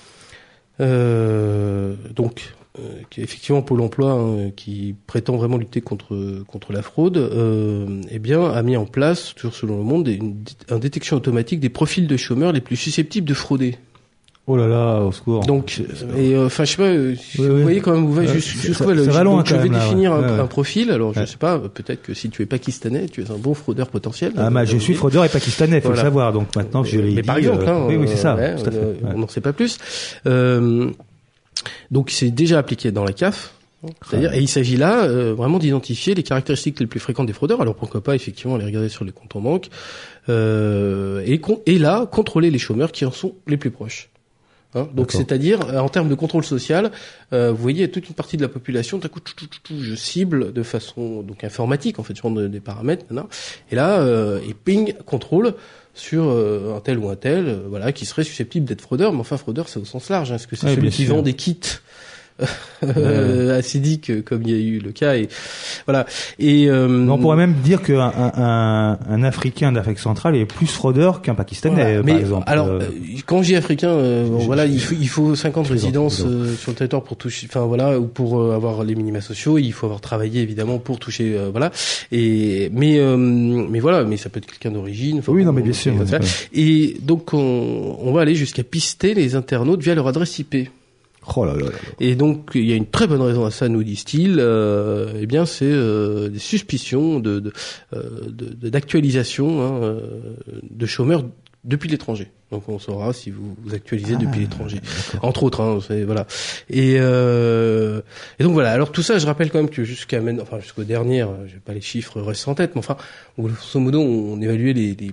euh, donc, euh, effectivement, Pôle emploi, hein, qui prétend vraiment lutter contre contre la fraude, euh, eh bien, a mis en place, toujours selon le monde, une, une détection automatique des profils de chômeurs les plus susceptibles de frauder. Oh là là, au secours. Donc, et enfin, euh, je sais pas, euh, si oui, vous oui. voyez quand même où va euh, jusqu'où va le. Ça va loin, donc, je vais même, définir là, ouais. un, Ouais, un profil. Alors, je ouais. sais pas, peut-être que si tu es pakistanais, tu es un bon fraudeur potentiel. Ah, bah, je suis fraudeur et pakistanais, faut voilà. le savoir. Donc maintenant que je l'ai Mais dit. par exemple, euh, hein, oui, oui, c'est ça. Ouais, tout à fait. Euh, ouais. On n'en sait pas plus. Euh, donc, c'est déjà appliqué dans la C A F. C'est-à-dire, et il s'agit là euh, vraiment d'identifier les caractéristiques les plus fréquentes des fraudeurs. Alors pourquoi pas effectivement aller regarder sur les comptes en banque euh, et, et là contrôler les chômeurs qui en sont les plus proches. Hein, donc D'accord. C'est-à-dire en termes de contrôle social, euh, vous voyez toute une partie de la population, d'un coup, tout, tout, tout, je cible de façon donc informatique en fait, je rentre des paramètres, nan, et là euh, et ping contrôle sur euh, un tel ou un tel, euh, voilà, qui serait susceptible d'être fraudeur. Mais enfin fraudeur c'est au sens large. Hein, est-ce que c'est ouais, celui qui sûr. vend des kits euh, acidique comme il y a eu le cas et voilà. Et euh, on pourrait même dire qu'un un, un, un Africain d'Afrique centrale est plus fraudeur qu'un Pakistanais, voilà. par Mais exemple. alors, euh, quand je dis africain, euh, bon, je, voilà, je, il faut il faut cinquante je résidences présente, euh, sur le territoire pour toucher, enfin voilà, ou pour euh, avoir les minima sociaux, il faut avoir travaillé évidemment pour toucher, euh, voilà. Et mais euh, mais voilà, mais ça peut être quelqu'un d'origine. Oui, non, mais on, bien sûr. Et, et donc on, on va aller jusqu'à pister les internautes via leur adresse I P. Oh là là là. Et donc il y a une très bonne raison à ça, nous disent-ils. Euh, eh bien, c'est euh, des suspicions de, de, de, de d'actualisation hein, de chômeurs depuis l'étranger. Donc on saura si vous vous actualisez ah, depuis l'étranger, d'accord. Entre autres. Hein, c'est, voilà. Et, euh, et donc voilà. Alors tout ça, je rappelle quand même que jusqu'à maintenant, enfin jusqu'aux dernières, j'ai pas les chiffres restent en tête, mais enfin, grosso modo, on évaluait les, les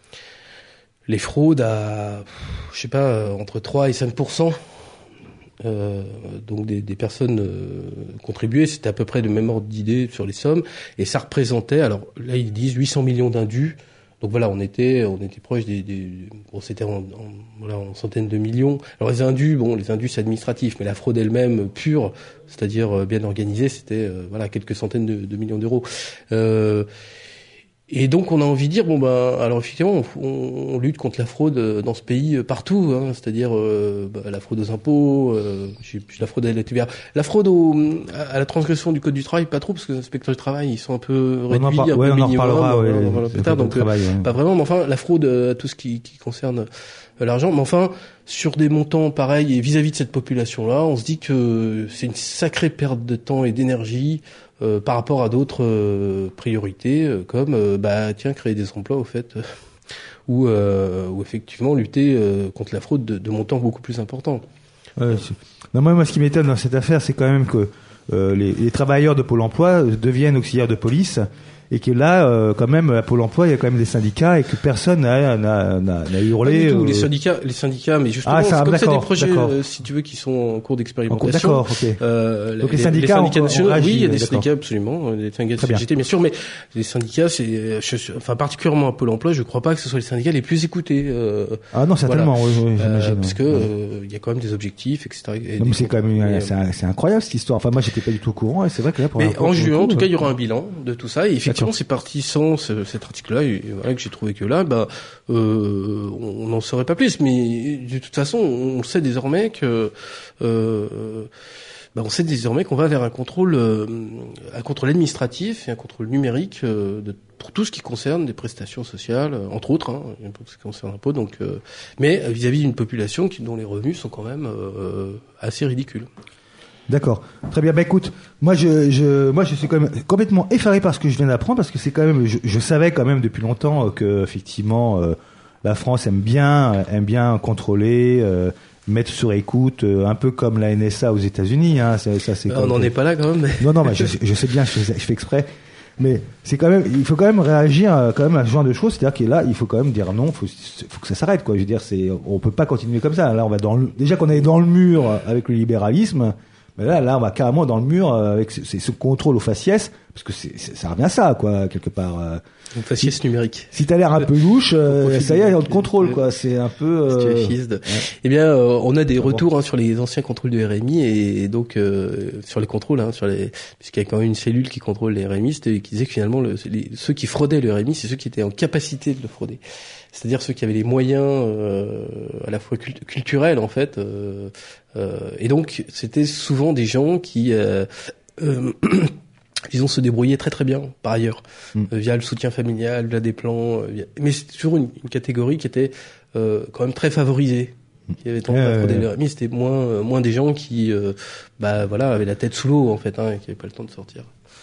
les fraudes à, je sais pas, entre trois et cinq pour cent. Euh, donc des, des personnes euh, contribuaient, c'était à peu près le même ordre d'idée sur les sommes, et ça représentait, alors là ils disent huit cents millions d'indus, donc voilà, on était on était proche des, des bon c'était en, en voilà en centaines de millions. Alors les indus, bon les indus c'est administratif, mais la fraude elle-même pure, c'est-à-dire bien organisée, c'était euh, voilà quelques centaines de, de millions d'euros. Euh, Et donc on a envie de dire bon ben alors effectivement on, on lutte contre la fraude dans ce pays partout, hein, c'est-à-dire euh, bah, la fraude aux impôts, euh, la fraude à la T V A, la fraude au, à la transgression du code du travail pas trop parce que les inspecteurs du travail ils sont un peu réduits, on en, par, un ouais, peu on en minimum, reparlera ouais, voilà, voilà, plus tard, donc travail, euh, ouais. Pas vraiment, mais enfin la fraude à tout ce qui, qui concerne l'argent, mais enfin sur des montants pareils et vis-à-vis de cette population-là, on se dit que c'est une sacrée perte de temps et d'énergie. Euh, par rapport à d'autres euh, priorités euh, comme euh, bah tiens créer des emplois au fait euh, ou euh, ou effectivement lutter euh, contre la fraude de, de montants beaucoup plus importants. Ouais, non moi, moi ce qui m'étonne dans cette affaire c'est quand même que euh, les, les travailleurs de Pôle Emploi deviennent auxiliaires de police et que là euh, quand même à Pôle Emploi il y a quand même des syndicats et que personne n'a n'a n'a, n'a hurlé. Pas du tout, euh... les syndicats les syndicats mais justement ah, ça, c'est comme d'accord, ça des projets d'accord. si tu veux qui sont en cours d'expérimentation. D'accord, ok. Euh, Donc les, les syndicats, les syndicats on, nationaux, on réagit, oui, il y a des d'accord. syndicats absolument, des syndicats de C G T bien sûr, mais les syndicats c'est je, enfin particulièrement à Pôle Emploi, je crois pas que ce soit les syndicats les plus écoutés. Euh, ah non, certainement, voilà. oui, oui, j'imagine. Euh, parce que il ouais. euh, y a quand même des objectifs, et cetera. Et non, mais c'est quand même euh, c'est, un, c'est incroyable cette histoire. Enfin moi j'étais pas du tout au courant et c'est vrai que là pour mais en juin en tout cas il y aura un euh... bilan de tout ça et effectivement d'accord. C'est parti sans ce, cet article-là et voilà que j'ai trouvé que là bah euh, on n'en saurait pas plus, mais de toute façon on sait désormais que euh, bah, on sait désormais qu'on va vers un contrôle euh, un contrôle administratif et un contrôle numérique euh, de, pour tout ce qui concerne des prestations sociales, entre autres, hein, pour ce qui concerne l'impôt. Donc, euh, mais vis-à-vis d'une population qui, dont les revenus sont quand même euh, assez ridicules. D'accord, très bien. Bah écoute, moi je, je, moi je suis quand même complètement effaré par ce que je viens d'apprendre parce que c'est quand même, je, je savais quand même depuis longtemps que effectivement euh, la France aime bien, aime bien contrôler, euh, mettre sur écoute, euh, un peu comme la N S A aux États-Unis. Hein, ça, ça c'est. On n'en est pas là quand même. Mais... Non, non, mais je, je sais bien, je, je fais exprès. Mais c'est quand même, il faut quand même réagir à, quand même à ce genre de choses. C'est-à-dire que là, il faut quand même dire non, faut, faut que ça s'arrête, quoi. Je veux dire, c'est, on peut pas continuer comme ça. Là, on va dans le, déjà qu'on est dans le mur avec le libéralisme. Mais là, là, on va carrément dans le mur avec ce, ce contrôle au faciès, parce que c'est, c'est, ça revient à ça, quoi, quelque part. Au faciès si, numérique. Si t'as l'air un peu louche, euh, ça y est, on te contrôle, quoi. C'est un peu. Euh... Si de... ouais. Eh bien, euh, on a des retours hein, sur les anciens contrôles du R M I et, et donc euh, sur les contrôles, hein, sur les, puisqu'il y a quand même une cellule qui contrôle les R M I, et qui disait que finalement, le, les, ceux qui fraudaient le R M I, c'est ceux qui étaient en capacité de le frauder. C'est-à-dire ceux qui avaient les moyens euh, à la fois cult- culturels en fait, euh, euh, et donc c'était souvent des gens qui, euh, euh, disons, se débrouillaient très très bien par ailleurs, mmh. euh, via le soutien familial, via des plans, euh, via... mais c'est toujours une, une catégorie qui était euh, quand même très favorisée, qui avait tendance à frauder le R M I. C'était moins euh, moins des gens qui, euh, bah voilà, avaient la tête sous l'eau en fait, hein, et qui avaient pas le temps de sortir.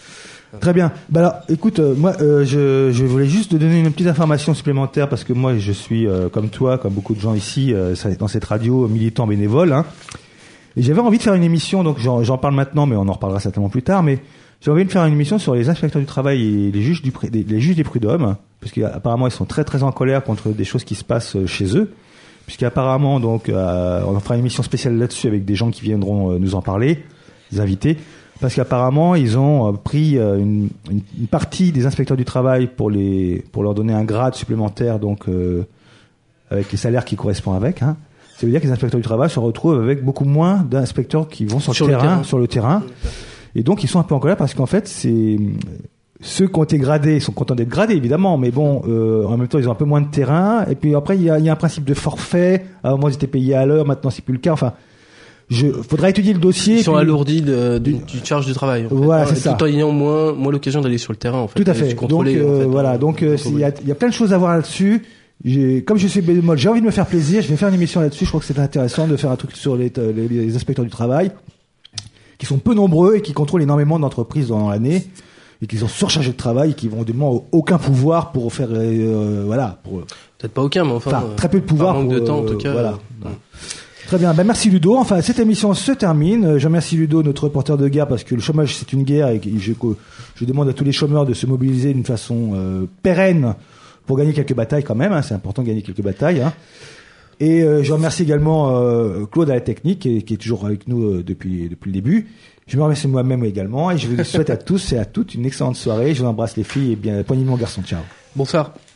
Très bien. Bah alors, écoute, euh, moi, euh, je, je voulais juste te donner une petite information supplémentaire parce que moi, je suis euh, comme toi, comme beaucoup de gens ici euh, dans cette radio, militant bénévole. Hein, et j'avais envie de faire une émission, donc j'en, j'en parle maintenant, mais on en reparlera certainement plus tard. Mais j'ai envie de faire une émission sur les inspecteurs du travail et les juges du les, les juges des prud'hommes, parce qu'apparemment ils sont très très en colère contre des choses qui se passent chez eux. Puisqu'apparemment, donc, euh, on fera une émission spéciale là-dessus avec des gens qui viendront euh, nous en parler, des invités. Parce qu'apparemment, ils ont pris une, une, une partie des inspecteurs du travail pour les pour leur donner un grade supplémentaire, donc euh, avec les salaires qui correspondent avec. Hein. Ça veut dire que les inspecteurs du travail se retrouvent avec beaucoup moins d'inspecteurs qui vont sur, Sur le, le terrain, terrain. sur le terrain. Et donc, ils sont un peu en colère parce qu'en fait, c'est ceux qui ont été gradés sont contents d'être gradés, évidemment, mais bon, euh, en même temps, ils ont un peu moins de terrain. Et puis après, il y a, il y a un principe de forfait. À un moment, ils étaient payés à l'heure, maintenant, c'est plus le cas. Enfin, je, faudra étudier le dossier. Ils sont puis- alourdis de- d'une d'une charge de travail. En fait. Voilà, c'est Tout ça. en ayant moins, moins l'occasion d'aller sur le terrain, en fait. Tout à et fait. de contrôler, donc, euh, en fait, voilà. euh, Donc, euh, il y, a- il y a plein de choses à voir là-dessus. J'ai, comme je suis bénévole, j'ai envie de me faire plaisir. Je vais faire une émission là-dessus. Je crois que c'est intéressant de faire un truc sur les, les, les inspecteurs du travail, qui sont peu nombreux et qui contrôlent énormément d'entreprises dans l'année et qui sont surchargés de travail et qui vont demander aucun pouvoir pour faire, euh, voilà, pour, Peut-être pas aucun, mais enfin. enfin, euh, très peu de pouvoir. Par manque pour, de temps, en euh, tout cas. Voilà. euh, Très bien, ben merci Ludo. Enfin, cette émission se termine. Euh, Je remercie Ludo, notre reporter de guerre, parce que le chômage c'est une guerre et que je, je demande à tous les chômeurs de se mobiliser d'une façon euh, pérenne pour gagner quelques batailles quand même. Hein. C'est important de gagner quelques batailles. Hein. Et euh, je remercie également euh, Claude à la technique qui, qui est toujours avec nous euh, depuis depuis le début. Je me remercie moi-même également et je vous souhaite à tous et à toutes une excellente soirée. Je vous embrasse les filles et bien poignée de mon garçon. Ciao. Bonsoir.